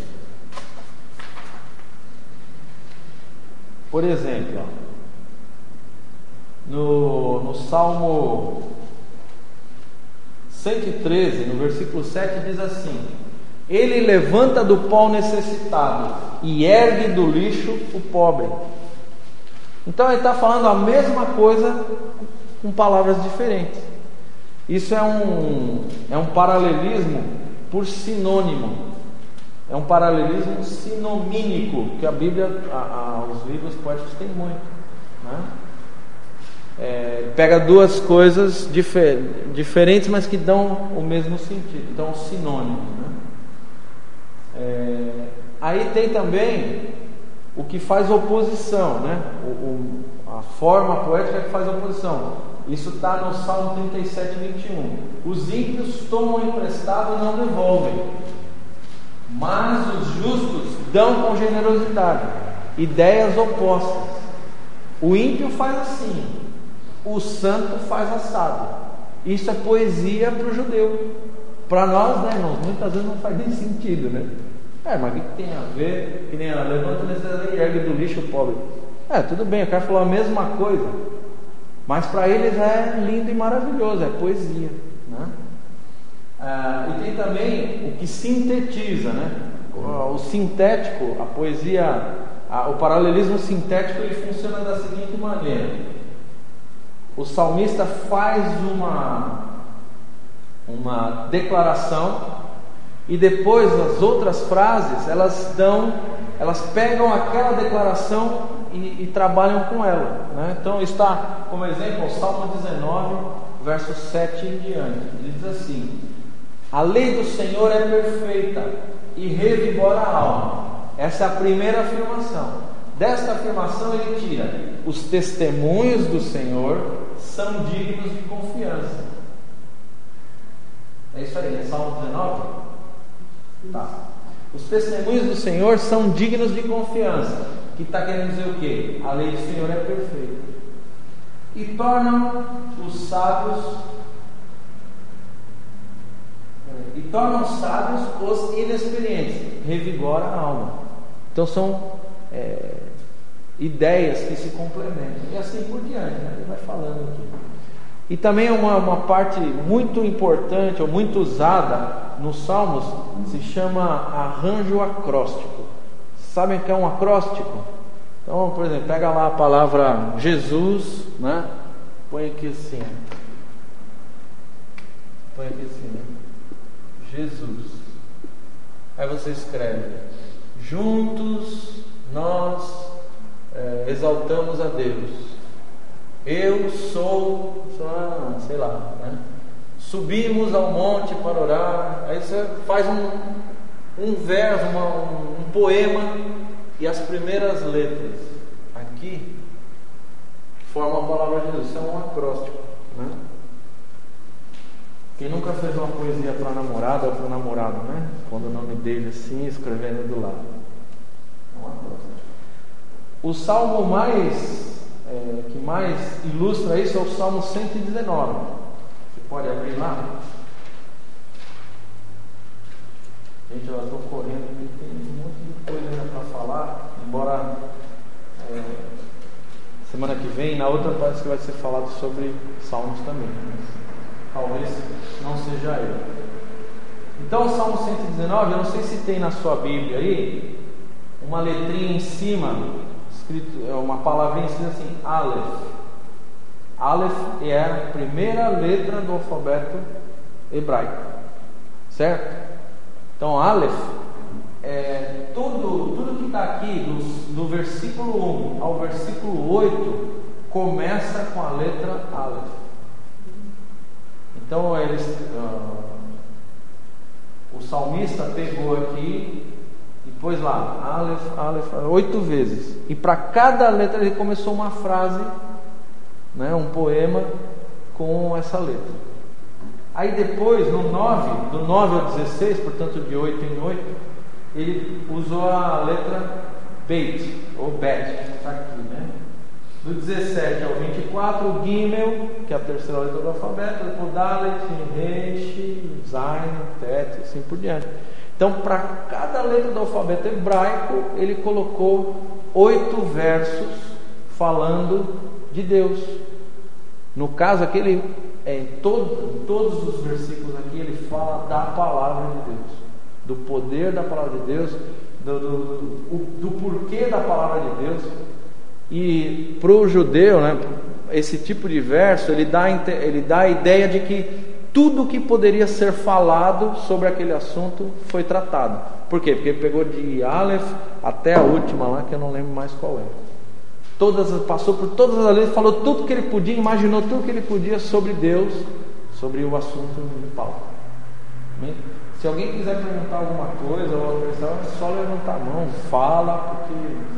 Por exemplo, no Salmo 113, no versículo 7, diz assim: Ele levanta do pó o necessitado e ergue do lixo o pobre. Então ele está falando a mesma coisa com palavras diferentes. Isso é um paralelismo por sinônimo. É um paralelismo sinomínico, que a Bíblia, os livros poéticos têm muito, né? Pega duas coisas diferentes, mas que dão o mesmo sentido. Então, sinônimos, né? Aí tem também o que faz oposição, né? A forma poética que faz oposição. Isso está no Salmo 37, 21. Os ímpios tomam emprestado e não devolvem, mas os justos dão com generosidade. Ideias opostas. O ímpio faz assim, o santo faz assado. Isso é poesia para o judeu. Para nós, né, irmãos, muitas vezes não faz nem sentido, né? Mas o que tem a ver? Que nem ela levanta e ergue do lixo o pobre. Tudo bem, o cara falou a mesma coisa, mas para eles é lindo e maravilhoso, é poesia, né? E tem também o que sintetiza, né? O sintético, a poesia o paralelismo sintético ele funciona da seguinte maneira: o salmista faz uma declaração e depois as outras frases elas pegam aquela declaração e trabalham com ela, né? Então está como exemplo o Salmo 19, verso 7 em diante. Ele diz assim: a lei do Senhor é perfeita e revigora a alma. Essa é a primeira afirmação. Desta afirmação ele tira: os testemunhos do Senhor são dignos de confiança. É isso aí, é Salmo 19? Tá. Os testemunhos do Senhor são dignos de confiança. Que está querendo dizer o quê? A lei do Senhor é perfeita. E tornam os sábios os inexperientes. Revigora a alma. Então são ideias que se complementam. E assim por diante, né? Ele vai falando aqui. E também uma parte muito importante ou muito usada nos Salmos se chama arranjo acróstico. Sabem o que é um acróstico? Então, por exemplo, pega lá a palavra Jesus, né? Põe aqui assim. Né? Jesus. Aí você escreve: juntos nós exaltamos a Deus. Eu sou, sei lá, né? Subimos ao monte para orar. Aí você faz um verso, um poema, e as primeiras letras aqui formam a palavra de Jesus. Isso é um acróstico, né? Quem nunca fez uma poesia para a namorada ou para o namorado, né? Quando o nome dele assim, escrevendo do lado. É um acróstico. O salmo que mais ilustra isso é o Salmo 119. Você pode abrir lá? Gente, eu estou correndo aqui, tem um monte de coisa ainda para falar, embora semana que vem, na outra parece que vai ser falado sobre Salmos também, mas talvez não seja ele. Então o Salmo 119, eu não sei se tem na sua Bíblia aí, uma letrinha em cima, uma palavrinha escrita assim, Aleph. Aleph é a primeira letra do alfabeto hebraico, certo? Então Aleph é tudo que está aqui do versículo 1 ao versículo 8 começa com a letra Aleph. Então o salmista pegou aqui e pôs lá Aleph 8 vezes, e para cada letra ele começou uma frase, né, um poema com essa letra. Aí depois no 9, do 9 ao 16, portanto de 8 em 8, ele usou a letra Bet, ou Bet, que está aqui, né? Do 17 ao 24, o Gimel, que é a terceira letra do alfabeto, depois Dalet, Resh, Zain, Tet, assim por diante. Então, para cada letra do alfabeto hebraico, ele colocou 8 versos falando de Deus. No caso aqui, todos os versículos aqui, ele fala da palavra de Deus, do poder da palavra de Deus, do porquê da palavra de Deus. E para o judeu, né, esse tipo de verso, ele dá a ideia de que tudo que poderia ser falado sobre aquele assunto foi tratado. Por quê? Porque ele pegou de Aleph até a última lá, que eu não lembro mais qual é. Passou por todas as leis, falou tudo que ele podia, imaginou tudo que ele podia sobre Deus, sobre o assunto de Paulo. Amém? Se alguém quiser perguntar alguma coisa ou alguma questão, é só levantar a mão, fala, porque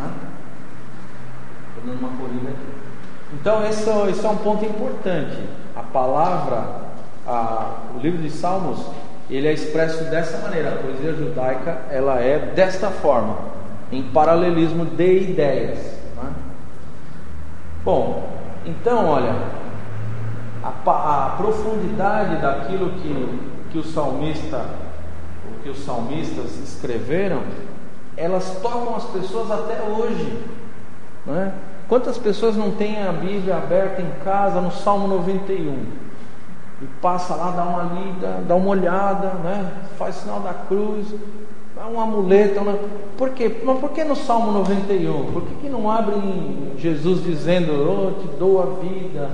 estou dando uma corrida aqui. Então esse é um ponto importante. A palavra, o livro de Salmos, ele é expresso dessa maneira. A poesia judaica, ela é desta forma, em paralelismo de ideias, né? Bom, então olha, a profundidade daquilo que os salmistas escreveram, elas tocam as pessoas até hoje, né? Quantas pessoas não têm a Bíblia aberta em casa no Salmo 91 e passa lá, dá uma lida, dá uma olhada, né? Faz sinal da cruz, um amuleto. Por quê? Mas por que no Salmo 91? Por que não abre em Jesus dizendo, eu te dou a vida,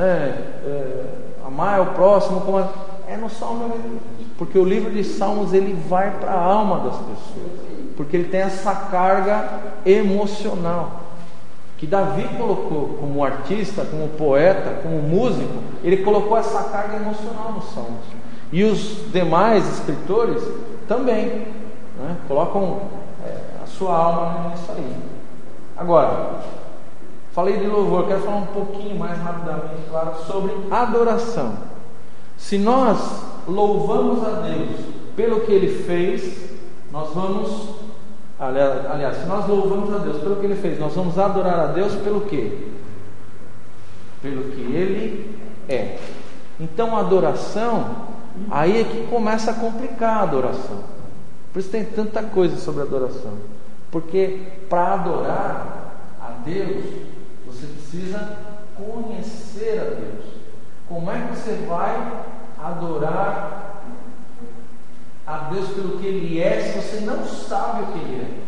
amar ao próximo como é no Salmo 91? Porque o livro de Salmos ele vai para a alma das pessoas, porque ele tem essa carga emocional que Davi colocou como artista, como poeta, como músico. Ele colocou essa carga emocional nos Salmos, e os demais escritores também, né? Colocam a sua alma nisso aí. Agora, falei de louvor, quero falar um pouquinho mais rapidamente, claro, sobre adoração. Se nós louvamos a Deus pelo que Ele fez, nós vamos, aliás, se nós louvamos a Deus pelo que Ele fez, nós vamos adorar a Deus pelo quê? Pelo que Ele é. Então a adoração, aí é que começa a complicar a adoração. Por isso tem tanta coisa sobre adoração, porque para adorar a Deus, você precisa conhecer a Deus. Como é que você vai adorar a Deus pelo que Ele é, se você não sabe o que Ele é?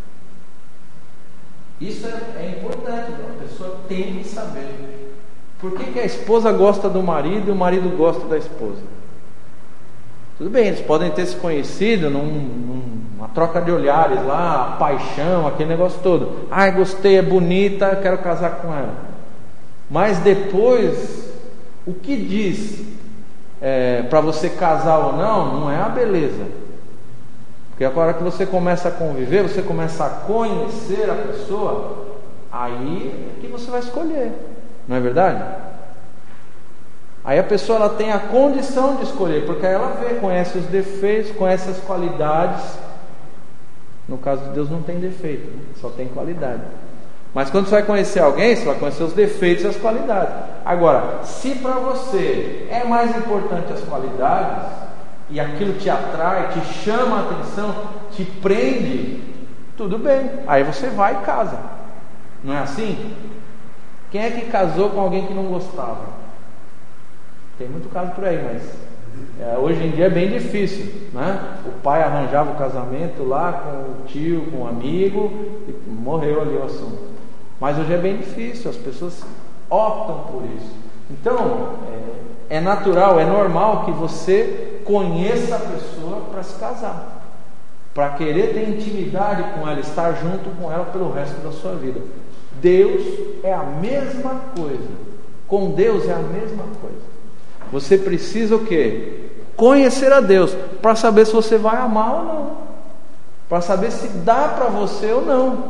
Isso é importante, a pessoa tem que saber. Por que a esposa gosta do marido e o marido gosta da esposa? Tudo bem, eles podem ter se conhecido numa troca de olhares lá, a paixão, aquele negócio todo. Ai, gostei, é bonita, quero casar com ela. Mas depois, o que diz para você casar ou não é a beleza. Porque agora que você começa a conviver, você começa a conhecer a pessoa, aí é que você vai escolher, não é verdade? Aí a pessoa ela tem a condição de escolher, porque aí ela vê, conhece os defeitos, conhece as qualidades. No caso de Deus não tem defeito, né? Só tem qualidade. Mas quando você vai conhecer alguém, você vai conhecer os defeitos e as qualidades. Agora, se para você é mais importante as qualidades, e aquilo te atrai, te chama a atenção, te prende, tudo bem, aí você vai e casa. Não é assim? Quem é que casou com alguém que não gostava? Tem muito caso por aí, mas hoje em dia é bem difícil, né? O pai arranjava o casamento lá com o tio, com o amigo, e morreu ali o assunto. Mas hoje é bem difícil, as pessoas optam por isso. Então, é natural, é normal que você conheça a pessoa para se casar, para querer ter intimidade com ela, estar junto com ela pelo resto da sua vida. Deus é a mesma coisa. Com Deus é a mesma coisa. Você precisa o quê? Conhecer a Deus, para saber se você vai amar ou não, para saber se dá para você ou não.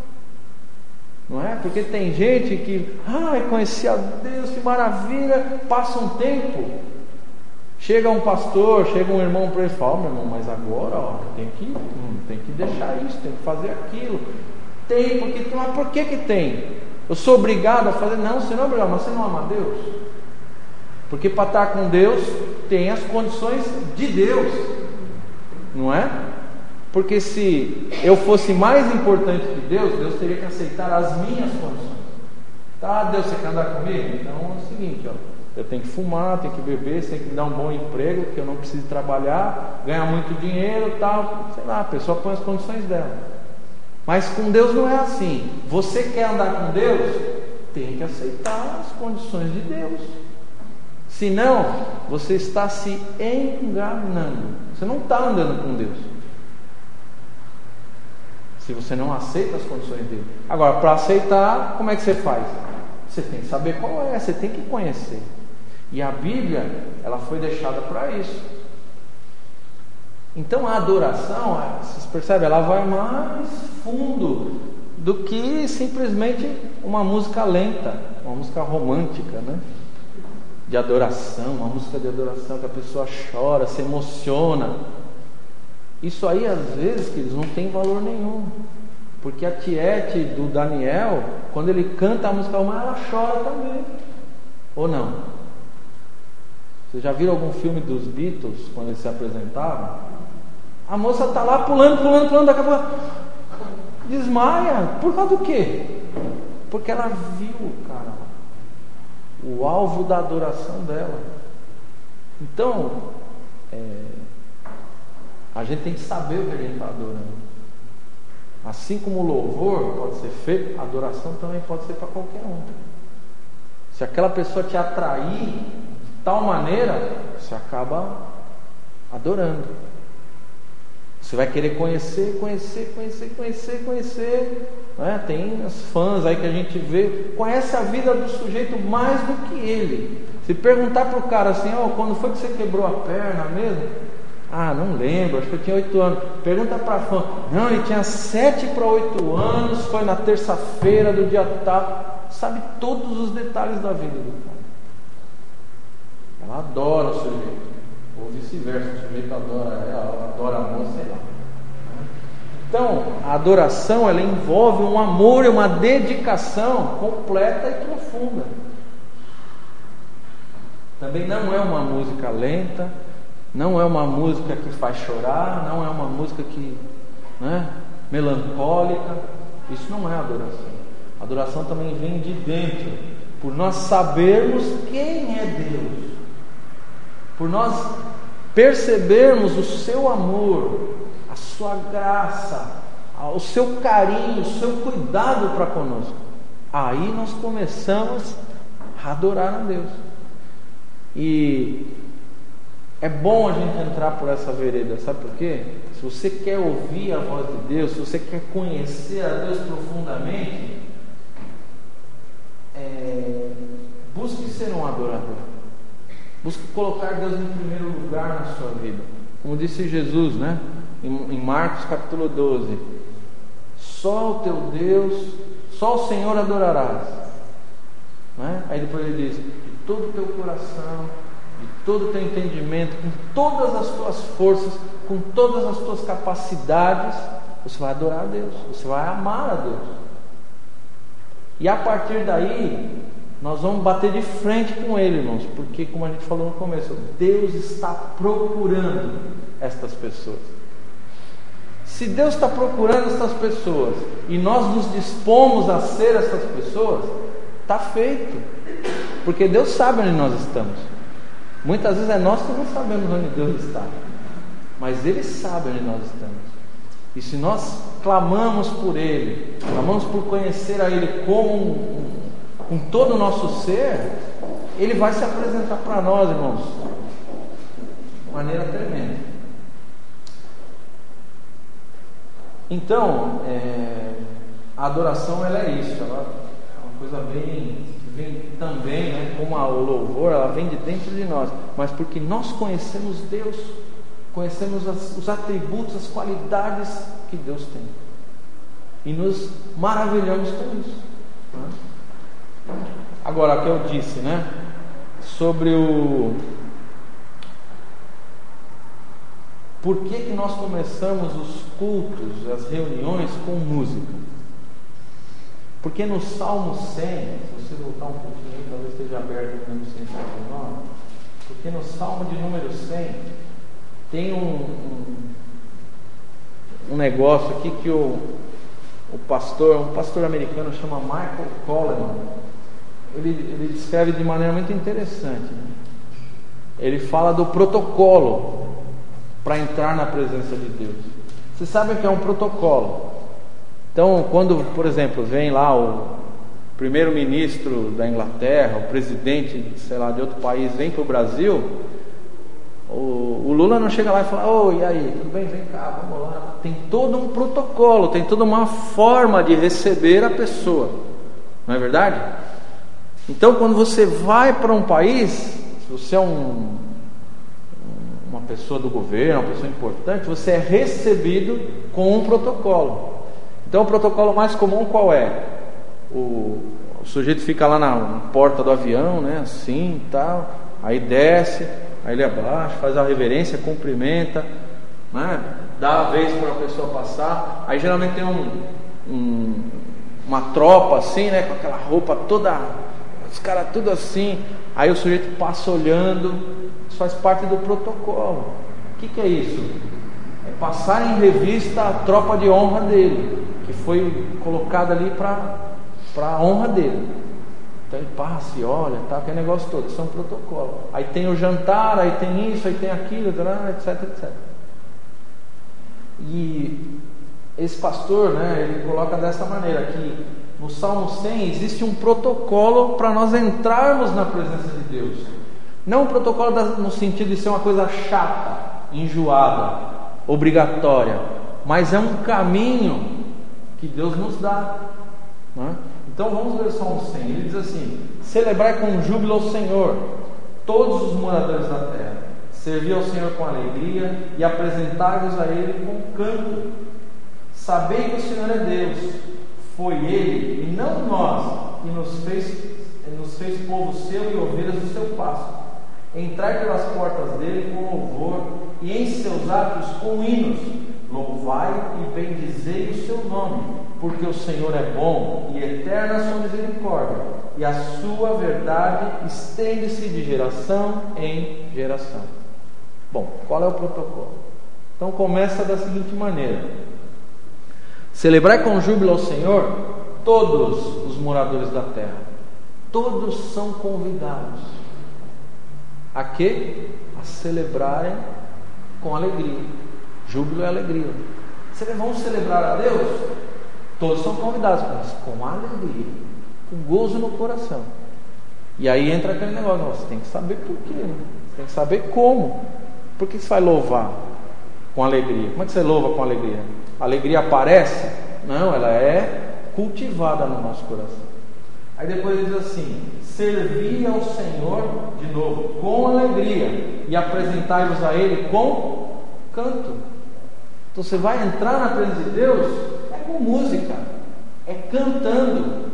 Não é? Porque tem gente que conheci a Deus, que maravilha, passa um tempo, chega um pastor, chega um irmão para ele e fala: meu irmão, mas agora tem que deixar isso, tem que fazer aquilo. Mas por que tem? Eu sou obrigado a fazer? Não, você não é obrigado, mas você não ama a Deus. Porque para estar com Deus tem as condições de Deus, não é? Porque se eu fosse mais importante que Deus, Deus teria que aceitar as minhas condições. Tá, Deus, você quer andar comigo? Então é o seguinte, eu tenho que fumar, tenho que beber, você tem que me dar um bom emprego, porque eu não preciso trabalhar, ganhar muito dinheiro, tal, sei lá, a pessoa põe as condições dela. Mas com Deus não é assim. Você quer andar com Deus? Tem que aceitar as condições de Deus. Senão, você está se enganando. Você não está andando com Deus, se você não aceita as condições dele. Agora, para aceitar, como é que você faz? Você tem que saber qual é, você tem que conhecer. E a Bíblia, ela foi deixada para isso. Então a adoração, vocês percebem, ela vai mais fundo do que simplesmente uma música lenta, uma música romântica, né? De adoração, uma música de adoração que a pessoa chora, se emociona. Isso aí às vezes, queridos, não tem valor nenhum. Porque a tiete do Daniel, quando ele canta a música romântica, ela chora também. Ou não? Vocês já viram algum filme dos Beatles, quando eles se apresentavam? A moça está lá pulando, daqui a pouco desmaia. Por causa do quê? Porque ela viu, cara, o alvo da adoração dela. Então, A gente tem que saber o que a gente está adorando. Assim como o louvor pode ser feito, a adoração também pode ser para qualquer um. Se aquela pessoa te atrair de tal maneira, você acaba adorando. Você vai querer conhecer. Né? Tem os fãs aí que a gente vê, conhece a vida do sujeito mais do que ele. Se perguntar para o cara assim, quando foi que você quebrou a perna mesmo? Não lembro, acho que eu tinha 8 anos. Pergunta para a fã, não, ele tinha 7 para 8 anos, foi na terça-feira do dia tal. Sabe todos os detalhes da vida do cara. Ela adora o sujeito, ou vice-versa, o sujeito adora ela adora a moça, sei lá. Então, a adoração, ela envolve um amor e uma dedicação completa e profunda. Também não é uma música lenta, não é uma música que faz chorar, não é uma música que, melancólica. Isso não é adoração. A adoração também vem de dentro, por nós sabermos quem é Deus, por nós percebermos o seu amor, a sua graça, o seu carinho, o seu cuidado para conosco. Aí nós começamos a adorar a Deus. E é bom a gente entrar por essa vereda, sabe por quê? Se você quer ouvir a voz de Deus, se você quer conhecer a Deus profundamente, busque ser um adorador. Busque colocar Deus em primeiro lugar na sua vida. Como disse Jesus, em Marcos capítulo 12: só o teu Deus, só o Senhor adorarás. Aí depois ele diz: de todo o teu coração, de todo o teu entendimento, com todas as tuas forças, com todas as tuas capacidades, você vai adorar a Deus, você vai amar a Deus. E a partir daí, nós vamos bater de frente com Ele, irmãos, porque, como a gente falou no começo, Deus está procurando estas pessoas. Se Deus está procurando estas pessoas e nós nos dispomos a ser essas pessoas, está feito, porque Deus sabe onde nós estamos. Muitas vezes é nós que não sabemos onde Deus está, mas Ele sabe onde nós estamos. E se nós clamamos por Ele, clamamos por conhecer a Ele com todo o nosso ser, Ele vai se apresentar para nós, irmãos, de maneira tremenda. Então, a adoração, ela é isso, ela é uma coisa vem também, como o louvor, ela vem de dentro de nós, mas porque nós conhecemos Deus, conhecemos os atributos, as qualidades que Deus tem, e nos maravilhamos com isso. Agora, o que eu disse, sobre por que nós começamos os cultos, as reuniões com música? Porque no Salmo 100, se você voltar um pouquinho, talvez esteja aberto no 149, porque no Salmo de número 100 tem um negócio aqui que um pastor americano chama Michael Coleman, ele descreve de maneira muito interessante. Ele fala do protocolo para entrar na presença de Deus. Você sabe o que é um protocolo? Então, quando, por exemplo, vem lá o primeiro-ministro da Inglaterra, o presidente, de outro país, vem para o Brasil, o Lula não chega lá e fala: e aí, tudo bem? Vem cá, vamos lá. Tem todo um protocolo, tem toda uma forma de receber a pessoa, não é verdade? Então, quando você vai para um país, se você é uma pessoa do governo, uma pessoa importante, você é recebido com um protocolo. Então, o protocolo mais comum qual é? O sujeito fica lá na porta do avião, assim, tal, aí desce, aí ele abaixa, faz a reverência, cumprimenta, dá a vez para a pessoa passar. Aí geralmente tem uma tropa assim, com aquela roupa toda, os caras tudo assim, aí o sujeito passa olhando. Isso faz parte do protocolo. O que é isso? É passar em revista a tropa de honra dele, que foi colocada ali para a honra dele. Então ele passa e olha, aquele negócio todo. Isso é um protocolo. Aí tem o jantar, aí tem isso, aí tem aquilo, etc, etc. E esse pastor, né, ele coloca dessa maneira, que no Salmo 100 existe um protocolo para nós entrarmos na presença de Deus. Não um protocolo no sentido de ser uma coisa chata, enjoada, obrigatória, mas é um caminho que Deus nos dá, né? Então vamos ver o Salmo 100. Ele diz assim: celebrai com júbilo ao Senhor todos os moradores da terra, servi ao Senhor com alegria e apresentai-vos a Ele com canto. Sabei que o Senhor é Deus, foi Ele e não nós que nos fez povo seu e ovelhas do seu pasto. Entrai pelas portas dele com louvor e em seus átrios com hinos. Louvai e bendizei o seu nome, porque o Senhor é bom e eterna a sua misericórdia, e a sua verdade estende-se de geração em geração. Bom, qual é o protocolo? Então começa da seguinte maneira: celebrai com júbilo ao Senhor todos os moradores da terra. Todos são convidados a quê? A celebrarem com alegria. Júbilo é alegria. Vamos celebrar a Deus? Todos são convidados, mas com alegria, com gozo no coração. E aí entra aquele negócio: você tem que saber por quê, né? Você tem que saber como. Por que você vai louvar com alegria? Como é que você louva com alegria? A alegria aparece? Não, ela é cultivada no nosso coração. Aí depois ele diz assim: servi ao Senhor, de novo, com alegria, e apresentai-vos a Ele com canto. Então você vai entrar na presença de Deus é com música, é cantando.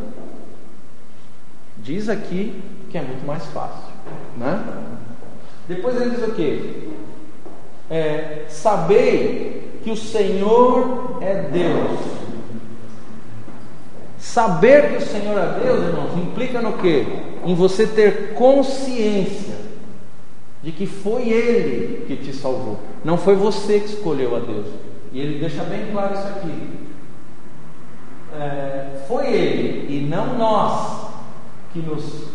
Diz aqui que é muito mais fácil, né? Depois ele diz o quê? Sabei que o Senhor é Deus. Saber que o Senhor é Deus, irmãos, implica no quê? Em você ter consciência de que foi Ele que te salvou, não foi você que escolheu a Deus. E ele deixa bem claro isso aqui: foi Ele e não nós que nos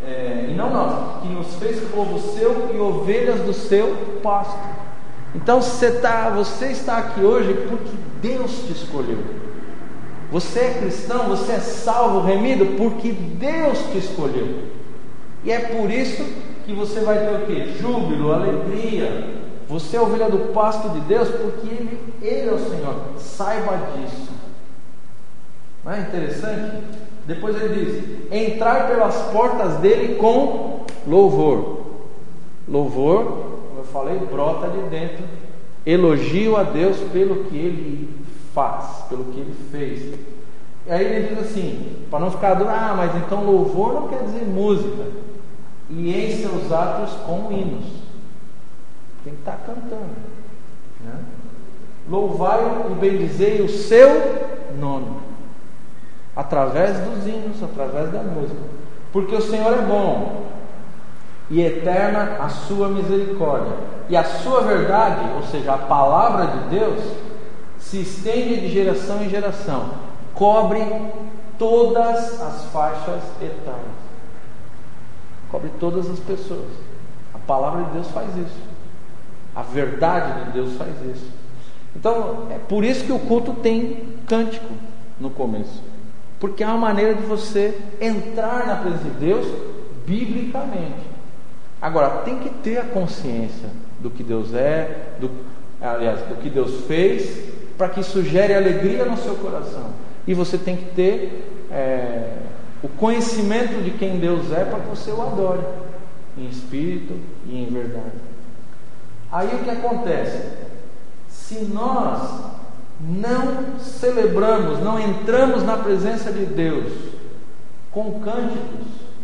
fez povo seu e ovelhas do seu pasto. Então você está aqui hoje porque Deus te escolheu. Você é cristão, você é salvo, remido, porque Deus te escolheu. E é por isso que você vai ter o quê? Júbilo, alegria. Você é ovelha do pasto de Deus, porque Ele é o Senhor. Saiba disso. Não é interessante? Depois ele diz: entrar pelas portas dele com louvor. Louvor, como eu falei, brota de dentro. Elogio a Deus pelo que Ele faz, pelo que Ele fez. E aí ele diz assim, para não ficar duro: mas então louvor não quer dizer música. E em seus atos com hinos. Tem que estar cantando, né? Louvai e bendizei o seu nome, através dos hinos, através da música, porque o Senhor é bom e eterna a sua misericórdia, e a sua verdade, ou seja, a palavra de Deus, se estende de geração em geração, cobre todas as faixas etárias, cobre todas as pessoas. A palavra de Deus faz isso, a verdade de Deus faz isso. Então é por isso que o culto tem cântico no começo, porque é uma maneira de você entrar na presença de Deus biblicamente. Agora, tem que ter a consciência do que Deus é, do que Deus fez, para que isso gere alegria no seu coração. E você tem que ter o conhecimento de quem Deus é, para que você o adore em espírito e em verdade. Aí o que acontece? Se nós não celebramos, não entramos na presença de Deus com cânticos,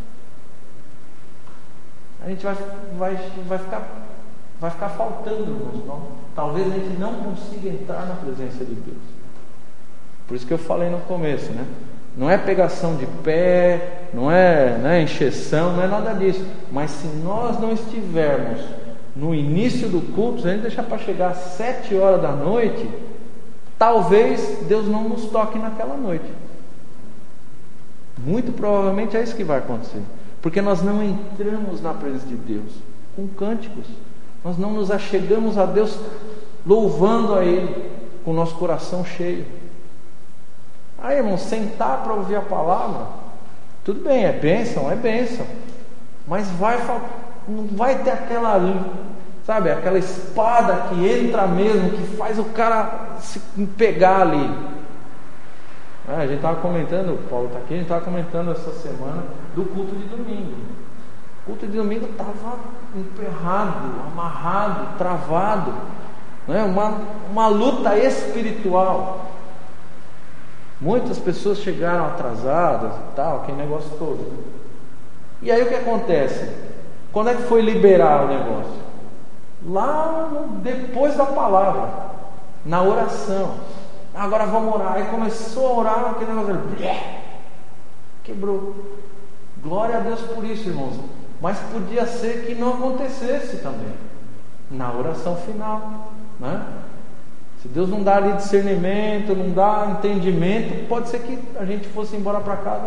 a gente vai ficar faltando, irmãos. Talvez a gente não consiga entrar na presença de Deus. Por isso que eu falei no começo, né? Não é pegação de pé, não é encheção, não é nada disso. Mas se nós não estivermos no início do culto, se a gente deixar para chegar às 7 horas da noite, talvez Deus não nos toque naquela noite. Muito provavelmente é isso que vai acontecer, porque nós não entramos na presença de Deus com cânticos, nós não nos achegamos a Deus louvando a Ele, com o nosso coração cheio. Aí, irmão, sentar para ouvir a palavra, tudo bem, é bênção, mas não vai ter aquela, sabe, aquela espada que entra mesmo, que faz o cara se pegar ali. A gente estava comentando, o Paulo está aqui, a gente estava comentando essa semana do culto de domingo. O culto de domingo estava emperrado, amarrado, travado, né? Uma luta espiritual. Muitas pessoas chegaram atrasadas e tal, aquele negócio todo. E aí o que acontece? Quando é que foi liberar o negócio? Lá depois da palavra, na oração. Agora vamos orar. Aí começou a orar, aquele negócio quebrou. Glória a Deus por isso, irmãos. Mas podia ser que não acontecesse também na oração final, né? Se Deus não dá ali discernimento, não dá entendimento, pode ser que a gente fosse embora para casa,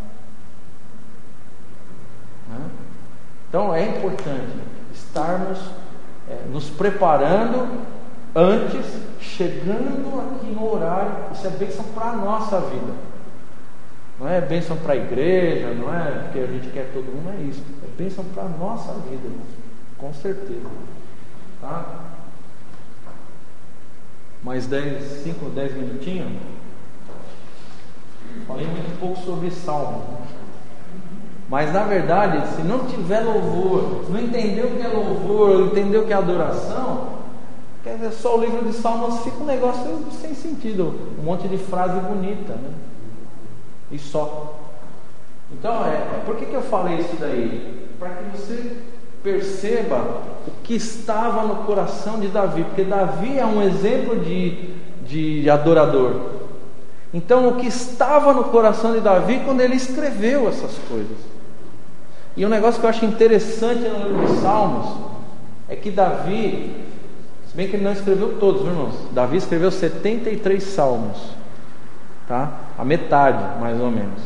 né? Então é importante estarmos nos preparando antes, chegando aqui no horário. Isso é bênção para a nossa vida. Não é bênção para a igreja, não é porque a gente quer todo mundo, não é isso. É bênção para a nossa vida, irmãos. Com certeza. Tá? Mais 5 ou 10 minutinhos. Falei muito pouco sobre salmo. Mas na verdade, se não tiver louvor, não entender o que é louvor, entender o que é adoração, quer dizer, só o livro de Salmos fica um negócio sem sentido. Um monte de frase bonita, né? E só. Então, por que eu falei isso daí? Para que você perceba o que estava no coração de Davi. Porque Davi é um exemplo de adorador. Então, o que estava no coração de Davi quando ele escreveu essas coisas. E um negócio que eu acho interessante no livro de Salmos é que Davi, se bem que ele não escreveu todos, viu, irmãos? Davi escreveu 73 salmos, tá? A metade, mais ou menos.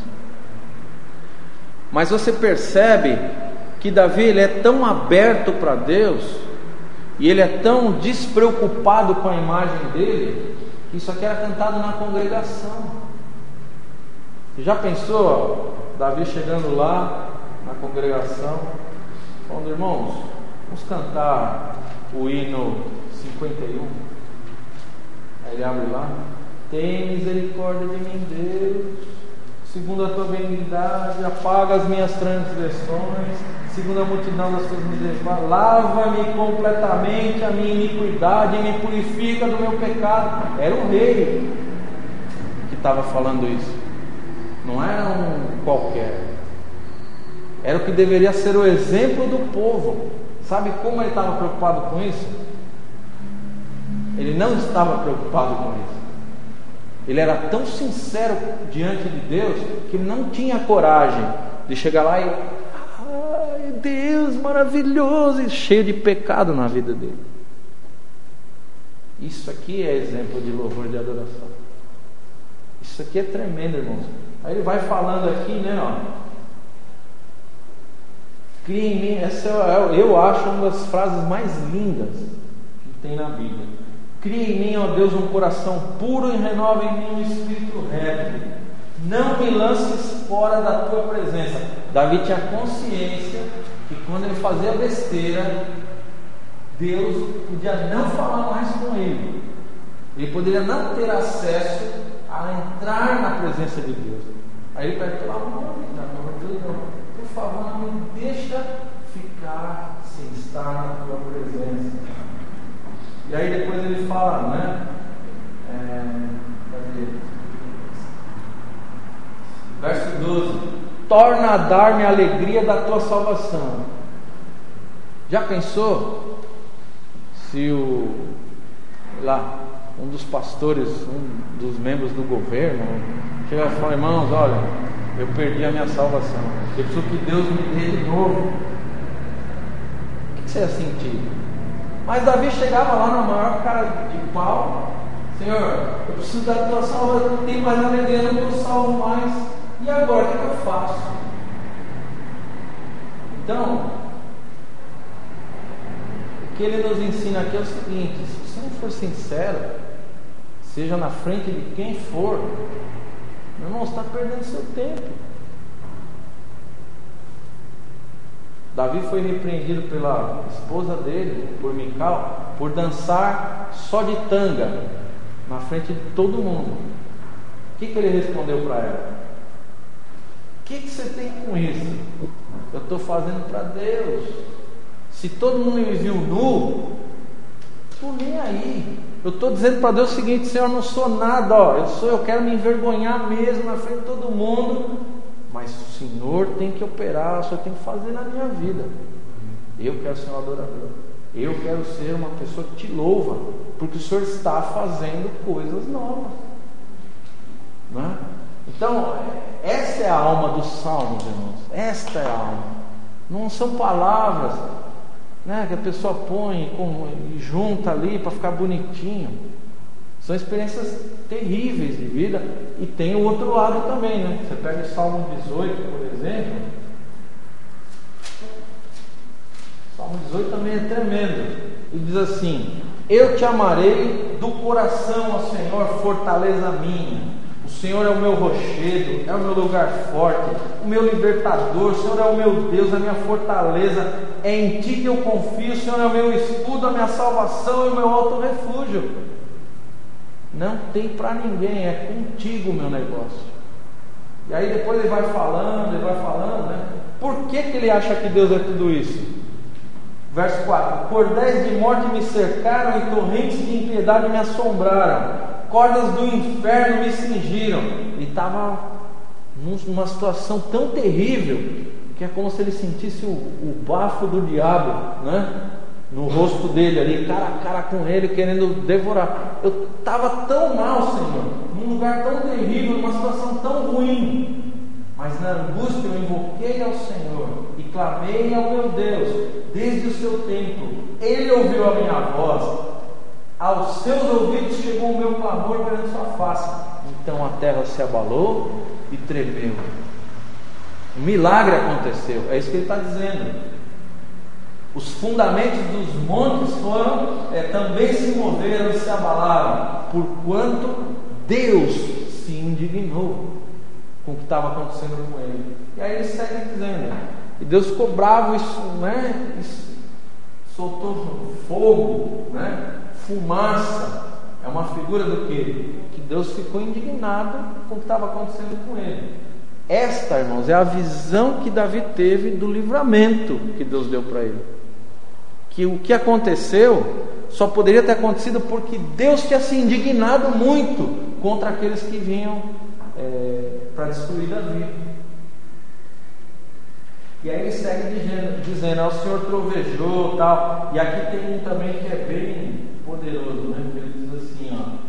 Mas você percebe que Davi, ele é tão aberto para Deus, e ele é tão despreocupado com a imagem dele, que isso aqui era cantado na congregação. Você já pensou, Davi chegando lá na congregação, falando: irmãos, vamos cantar o hino 51. Aí ele abre lá: tem misericórdia de mim, Deus, segundo a tua benignidade, apaga as minhas transgressões, segundo a multidão das tuas misericórdias, lava-me completamente a minha iniquidade e me purifica do meu pecado. Era o rei que estava falando isso, não era um qualquer. Era o que deveria ser o exemplo do povo. Sabe como ele estava preocupado com isso? Ele não estava preocupado com isso. Ele era tão sincero diante de Deus que ele não tinha coragem de chegar lá e: ai, Deus maravilhoso, e cheio de pecado na vida dele. Isso aqui é exemplo de louvor, de adoração. Isso aqui é tremendo, irmãos. Aí ele vai falando aqui, né, ó: cria em mim. Essa eu acho uma das frases mais lindas que tem na Bíblia. Cria em mim, ó Deus, um coração puro e renova em mim um espírito reto. Não me lances fora da tua presença. Davi tinha consciência que quando ele fazia besteira, Deus podia não falar mais com ele. Ele poderia não ter acesso a entrar na presença de Deus. Aí ele pede: pelo amor de Deus, por favor, não me deixa ficar sem estar na tua presença. E aí depois ele fala, né? Verso 12: torna a dar-me a alegria da tua salvação. Já pensou se um dos pastores, um dos membros do governo, chega e fala: irmãos, olha, eu perdi a minha salvação, eu preciso que Deus me dê de novo. O que você ia sentir? Mas Davi chegava lá na maior cara de pau: Senhor, eu preciso da tua salvação, eu não tenho mais alegria, não estou salvo mais, e agora o que eu faço? Então, o que ele nos ensina aqui é o seguinte: se você não for sincero, seja na frente de quem for, meu irmão, você está perdendo seu tempo. Davi foi repreendido pela esposa dele, por Mical, por dançar só de tanga na frente de todo mundo. O que ele respondeu para ela? O que você tem com isso? Eu estou fazendo para Deus. Se todo mundo me viu nu, estou nem aí. Eu estou dizendo para Deus o seguinte: Senhor, eu não sou nada, eu quero me envergonhar mesmo na frente de todo mundo, mas o Senhor tem que operar, o Senhor tem que fazer na minha vida. Eu quero ser um adorador, eu quero ser uma pessoa que te louva, porque o Senhor está fazendo coisas novas, não é? Então, essa é a alma dos salmos, irmãos. Esta é a alma. Não são palavras, né, que a pessoa põe e junta ali para ficar bonitinho. São experiências terríveis de vida. E tem o outro lado também, né? Você pega o Salmo 18, por exemplo. O Salmo 18 também é tremendo. Ele diz assim: eu te amarei do coração, ó Senhor, fortaleza minha. O Senhor é o meu rochedo, é o meu lugar forte, o meu libertador. O Senhor é o meu Deus, a minha fortaleza. É em ti que eu confio. O Senhor é o meu escudo, a minha salvação e o meu alto refúgio. Não tem para ninguém, é contigo o meu negócio. E aí depois ele vai falando, né? Por que ele acha que Deus é tudo isso? Verso 4: cordéis de morte me cercaram e torrentes de impiedade me assombraram. Cordas do inferno me cingiram. Ele estava numa situação tão terrível que é como se ele sentisse o bafo do diabo, né, no rosto dele ali, cara a cara com ele, querendo devorar. Eu estava tão mal, Senhor, num lugar tão terrível, numa situação tão ruim, mas na angústia eu invoquei ao Senhor e clamei ao meu Deus desde o seu templo. Ele ouviu a minha voz, aos seus ouvidos chegou o meu clamor perante sua face. Então a terra se abalou e tremeu. Um milagre aconteceu, é isso que ele está dizendo. Os fundamentos dos montes também se moveram e se abalaram, porquanto Deus se indignou com o que estava acontecendo com ele. E aí ele segue dizendo, e Deus ficou bravo, soltou fogo, né? Fumaça. É uma figura do quê? Que Deus ficou indignado com o que estava acontecendo com ele. Esta, irmãos, é a visão que Davi teve do livramento que Deus deu para ele. Que o que aconteceu só poderia ter acontecido porque Deus tinha se indignado muito contra aqueles que vinham para destruir Davi. E aí ele segue dizendo, o Senhor trovejou, tal. E aqui tem um também que é bem poderoso, né? Porque ele diz assim,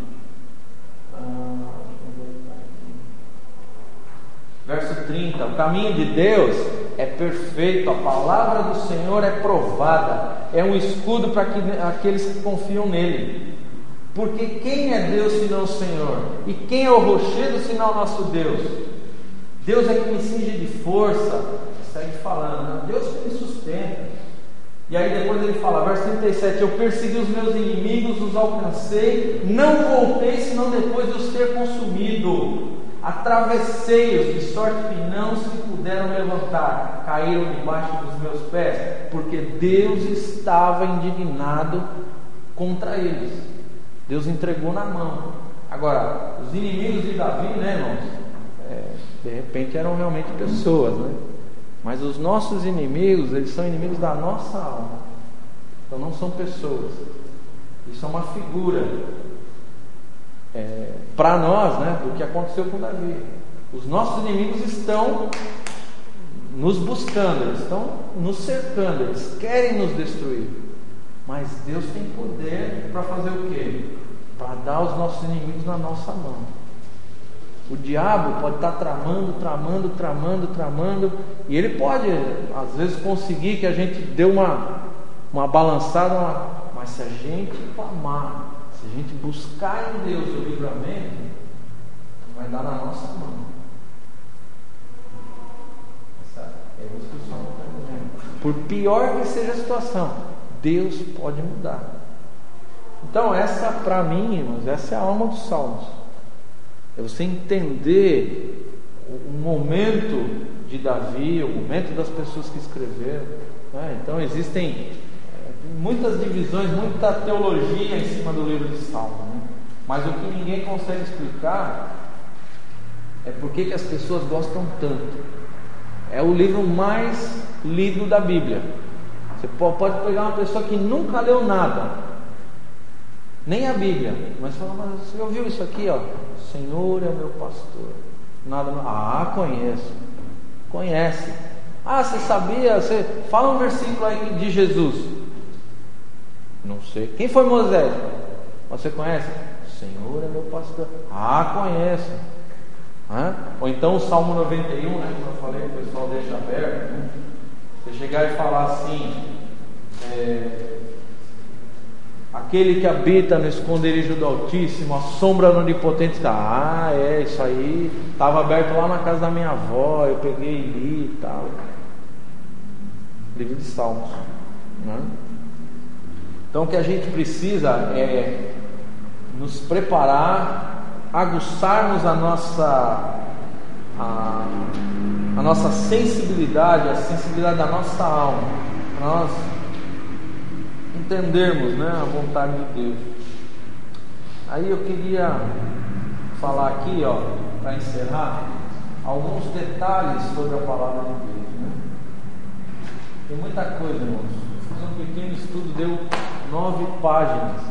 verso 30: o caminho de Deus é perfeito, a palavra do Senhor é provada, é um escudo para aqueles que confiam nele. Porque quem é Deus senão o Senhor? E quem é o rochedo senão o nosso Deus? Deus é que me cinge de força. Segue falando, né? Deus que me sustenta. E aí depois ele fala, verso 37: eu persegui os meus inimigos, os alcancei, não voltei senão depois de os ter consumido. Atravessei-os de sorte que não se puderam levantar, caíram debaixo dos meus pés, porque Deus estava indignado contra eles. Deus entregou na mão. Agora, os inimigos de Davi, né, irmãos, de repente eram realmente pessoas, né? Mas os nossos inimigos, eles são inimigos da nossa alma. Então não são pessoas. Isso é uma figura para nós, né, do que aconteceu com Davi. Os nossos inimigos estão nos buscando, eles estão nos cercando, eles querem nos destruir. Mas Deus tem poder para fazer o quê? Para dar os nossos inimigos na nossa mão. O diabo pode estar tramando, e ele pode, às vezes, conseguir que a gente dê uma balançada, mas se a gente clamar, se a gente buscar em Deus o livramento, vai dar na nossa mão. Essa é a discussão que está dizendo. Por pior que seja a situação, Deus pode mudar. Então essa, para mim, irmãos, essa é a alma dos Salmos. É você entender o momento de Davi, o momento das pessoas que escreveram, né? Então existem muitas divisões, muita teologia em cima do livro de Salmos, né? Mas o que ninguém consegue explicar é por que as pessoas gostam tanto. É o livro mais lido da Bíblia. Você pode pegar uma pessoa que nunca leu nada, nem a Bíblia, mas fala: mas você ouviu isso aqui, ó? O Senhor é o meu pastor, nada. Conhece. Você sabia? Você fala um versículo aí de Jesus. Não sei. Quem foi Moisés? Você conhece? O Senhor é meu pastor. Conhece. Ou então o Salmo 91, né, como eu falei, o pessoal deixa aberto, né? Você chegar e falar assim: aquele que habita no esconderijo do Altíssimo, a sombra do Onipotente está. Isso aí estava aberto lá na casa da minha avó, eu peguei e li e tal. Livro de Salmos, né? Então o que a gente precisa é nos preparar, aguçarmos a nossa sensibilidade, a sensibilidade da nossa alma, para nós entendermos, né, a vontade de Deus. Aí eu queria falar aqui, para encerrar, alguns detalhes sobre a palavra de Deus, né? Tem muita coisa, irmãos. Fiz um pequeno estudo, deu 9 páginas.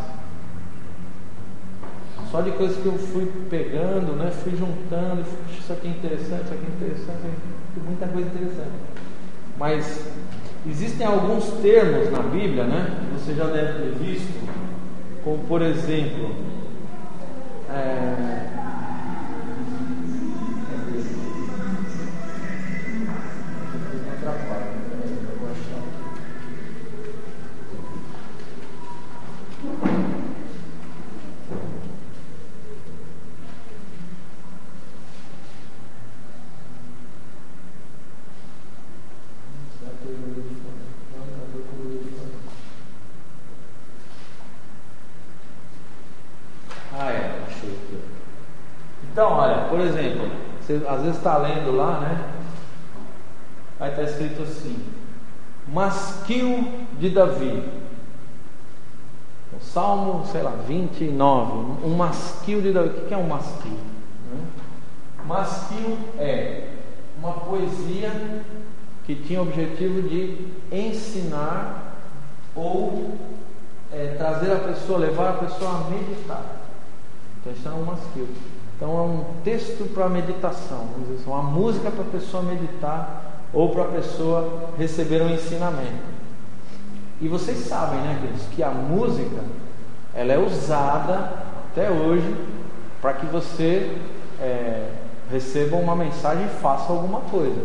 Só de coisas que eu fui pegando, né? Fui juntando, isso aqui é interessante, isso aqui é interessante, tem muita coisa interessante. Mas existem alguns termos na Bíblia, né? Que você já deve ter visto, como por exemplo, então, olha, por exemplo, você às vezes está lendo lá, né? Aí está escrito assim: masquil de Davi. O Salmo, 29. Um masquil de Davi. O que é um masquil? Masquil é uma poesia que tinha o objetivo de ensinar ou trazer a pessoa, levar a pessoa a meditar. Então isso é um masquil. Então é um texto para meditação, vamos dizer assim, uma música para a pessoa meditar ou para a pessoa receber um ensinamento. E vocês sabem, né, queridos, que a música ela é usada até hoje para que você receba uma mensagem e faça alguma coisa.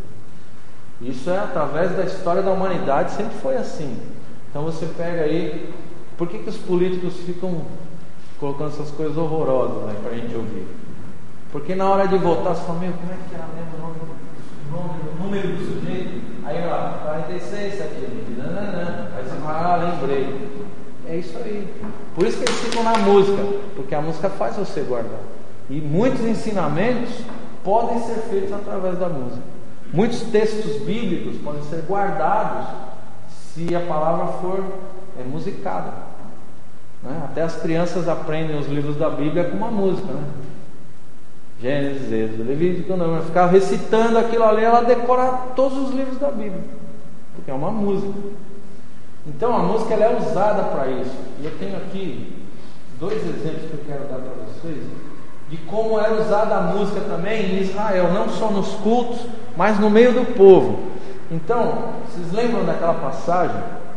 Isso é através da história da humanidade, sempre foi assim. Então você pega aí, por que os políticos ficam colocando essas coisas horrorosas, né, para a gente ouvir? Porque na hora de votar você fala: como é que era mesmo o número do sujeito? Aí lá, 46, aqui, aí você fala: lembrei. É isso aí. Por isso que eles ficam na música, porque a música faz você guardar. E muitos ensinamentos podem ser feitos através da música. Muitos textos bíblicos podem ser guardados se a palavra for musicada, né? Até as crianças aprendem os livros da Bíblia com uma música, né? Gênesis, Êxodo, Levítico, não, ficar recitando aquilo ali, ela decora todos os livros da Bíblia, porque é uma música. Então a música ela é usada para isso. E eu tenho aqui 2 exemplos que eu quero dar para vocês de como era usada a música também em Israel, não só nos cultos, mas no meio do povo. Então, vocês lembram daquela passagem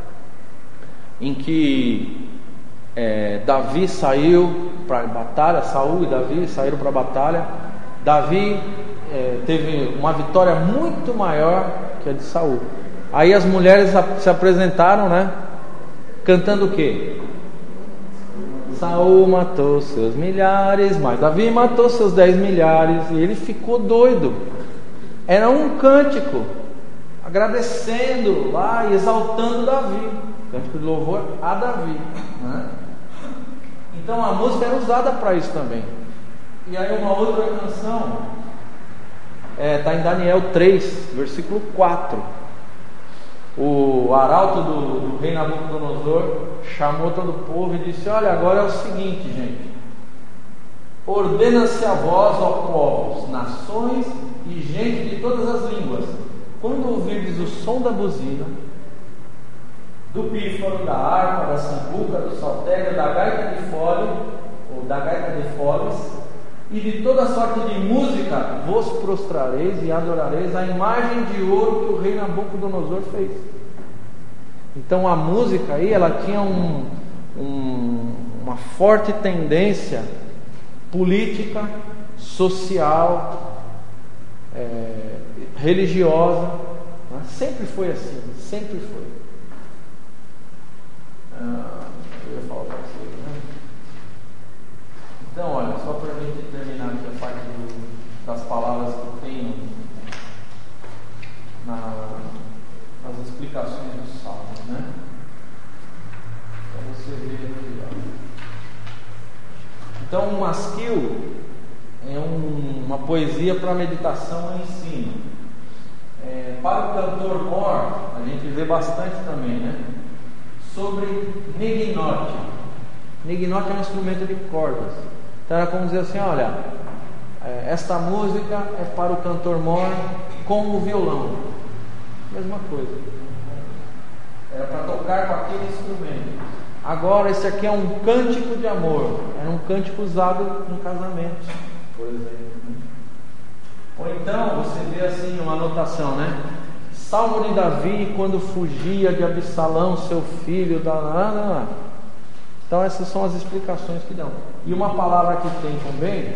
em que Davi saiu para a batalha, Saul e Davi saíram para a batalha. Davi teve uma vitória muito maior que a de Saul. Aí as mulheres se apresentaram, né? Cantando o quê? Saul matou seus milhares, mas Davi matou seus 10 milhares. E ele ficou doido. Era um cântico agradecendo lá e exaltando Davi. Cântico de louvor a Davi, né? Então a música era usada para isso também. E aí uma outra canção está em Daniel 3, versículo 4. O arauto do rei Nabucodonosor chamou todo o povo e disse: olha, agora é o seguinte, gente, ordena-se a vós, ó povos, nações e gente de todas as línguas, quando ouvirdes o som da buzina, do pífaro, da harpa, da sambuca, do saltério, da gaita de fole, ou da gaita de foles, e de toda sorte de música, vos prostrareis e adorareis a imagem de ouro que o rei Nabucodonosor fez. Então a música aí, ela tinha uma forte tendência política, social, religiosa, né? Sempre foi assim, sempre foi. Eu ia falar para vocês, né? Então, olha, só para a gente terminar aqui a parte das palavras que tem nas explicações dos salmos, né? Para você ver aqui, ó. Então, o Maskil é uma poesia para meditação e ensino. Para o cantor mor, a gente vê bastante também, né? Sobre Neguinote. Neguinote é um instrumento de cordas. Então era como dizer assim: olha, esta música é para o cantor mor com o violão. Mesma coisa. Era para tocar com aquele instrumento. Agora esse aqui é um cântico de amor. Era um cântico usado em casamentos, por exemplo. Ou então você vê assim uma anotação, né? Salmo de Davi quando fugia de Absalão, seu filho. Então essas são as explicações que dão. E uma palavra que tem também,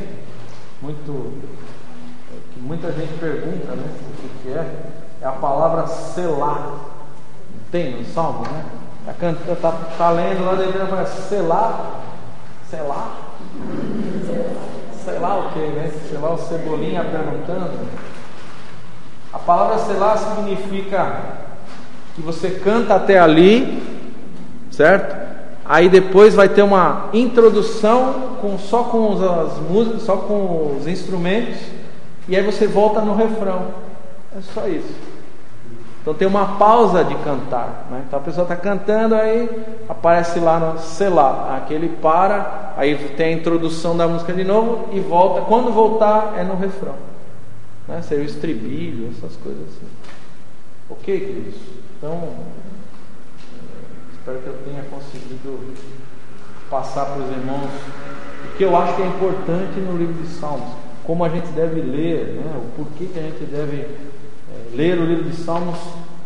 que muita gente pergunta, né, o que é a palavra selá. Tem no Salmo, né? Tá lendo lá dentro, aparece selá, sei lá o que, né? Sei lá, o Cebolinha perguntando. A palavra selá significa que você canta até ali, certo? Aí depois vai ter uma introdução só com as músicas, só com os instrumentos, e aí você volta no refrão. É só isso. Então tem uma pausa de cantar, né? Então a pessoa está cantando, aí aparece lá no selá, aqui ele para, aí tem a introdução da música de novo e volta. Quando voltar é no refrão, né? Seria o estribilho, essas coisas assim. Ok, queridos? Então espero que eu tenha conseguido passar para os irmãos o que eu acho que é importante no livro de Salmos, como a gente deve ler, né? O porquê que a gente deve ler o livro de Salmos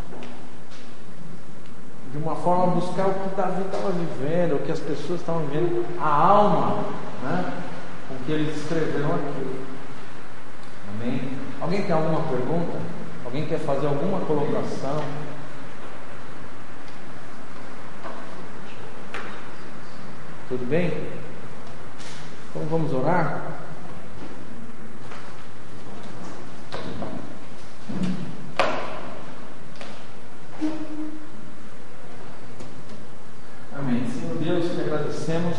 de uma forma a buscar o que Davi estava vivendo, o que as pessoas estavam vivendo, a alma, né? Com que eles escreveram aquilo. Amém? Alguém tem alguma pergunta? Alguém quer fazer alguma colocação? Tudo bem? Então vamos orar? Amém. Senhor Deus, te agradecemos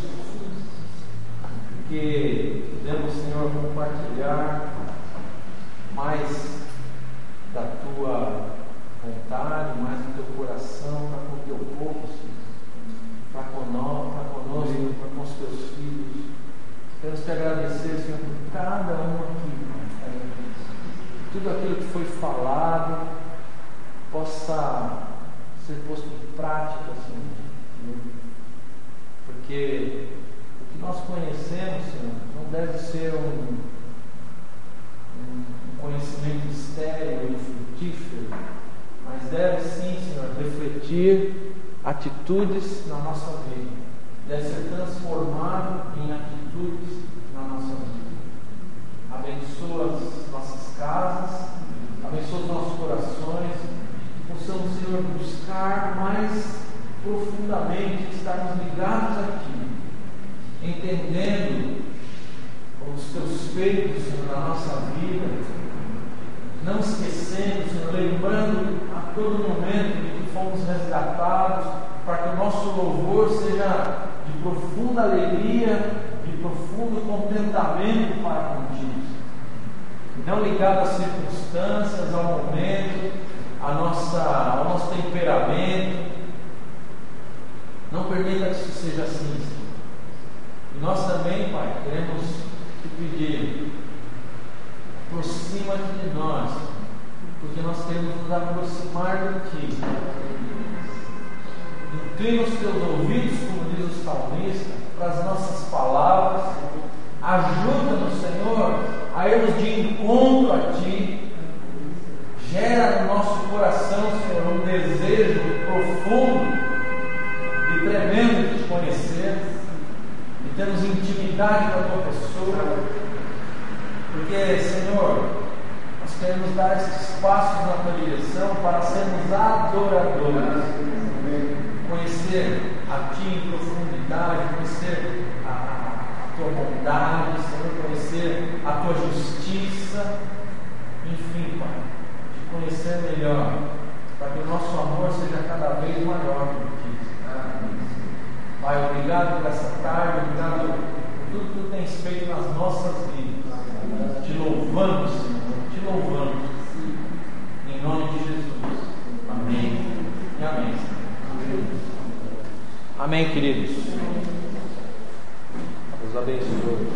porque podemos, Senhor, compartilhar mais da tua vontade, mais do teu coração para com o teu povo, Senhor. Para conosco, para com os teus filhos. Queremos te agradecer, Senhor, por cada um aqui, tudo aquilo que foi falado possa ser posto em prática, Senhor. Porque o que nós conhecemos, Senhor, não deve ser um conhecimento estéril e frutífero, mas deve sim, Senhor, refletir atitudes na nossa vida, deve ser transformado em atitudes na nossa vida. Abençoa as nossas casas, abençoa os nossos corações, que possamos, Senhor, buscar mais profundamente, estarmos ligados a Ti, entendendo os Teus feitos, Senhor, na nossa vida, não esquecendo, Senhor, lembrando a todo momento de que fomos resgatados, para que o nosso louvor seja de profunda alegria, de profundo contentamento para contigo, não ligado às circunstâncias, ao momento, ao nosso temperamento. Não permita que isso seja assim, Senhor. E nós também, Pai, queremos te pedir, aproxima-te de nós, porque nós queremos nos aproximar de Ti. Inclina os teus ouvidos, como diz o salmista, para as nossas palavras. Ajuda-nos, Senhor, a irmos de encontro a Ti. Gera no nosso coração, Senhor, um desejo profundo e tremendo de Te conhecer, de termos intimidade com a Tua pessoa. Porque, Senhor, nós queremos dar esses passos na Tua direção para sermos adoradores. Conhecer a Ti em profundidade, conhecer a Tua bondade, Senhor, conhecer a Tua justiça, enfim, Pai, te conhecer melhor, para que o nosso amor seja cada vez maior por Ti. Pai, obrigado por essa tarde, obrigado por tudo que Tu tens feito nas nossas vidas. Te louvamos, Senhor, te louvamos, em nome de Jesus. Amém e amém, Senhor. Amém, queridos. Deus abençoe.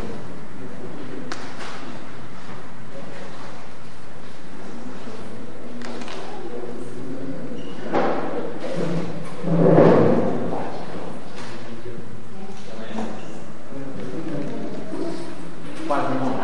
Pai, irmão.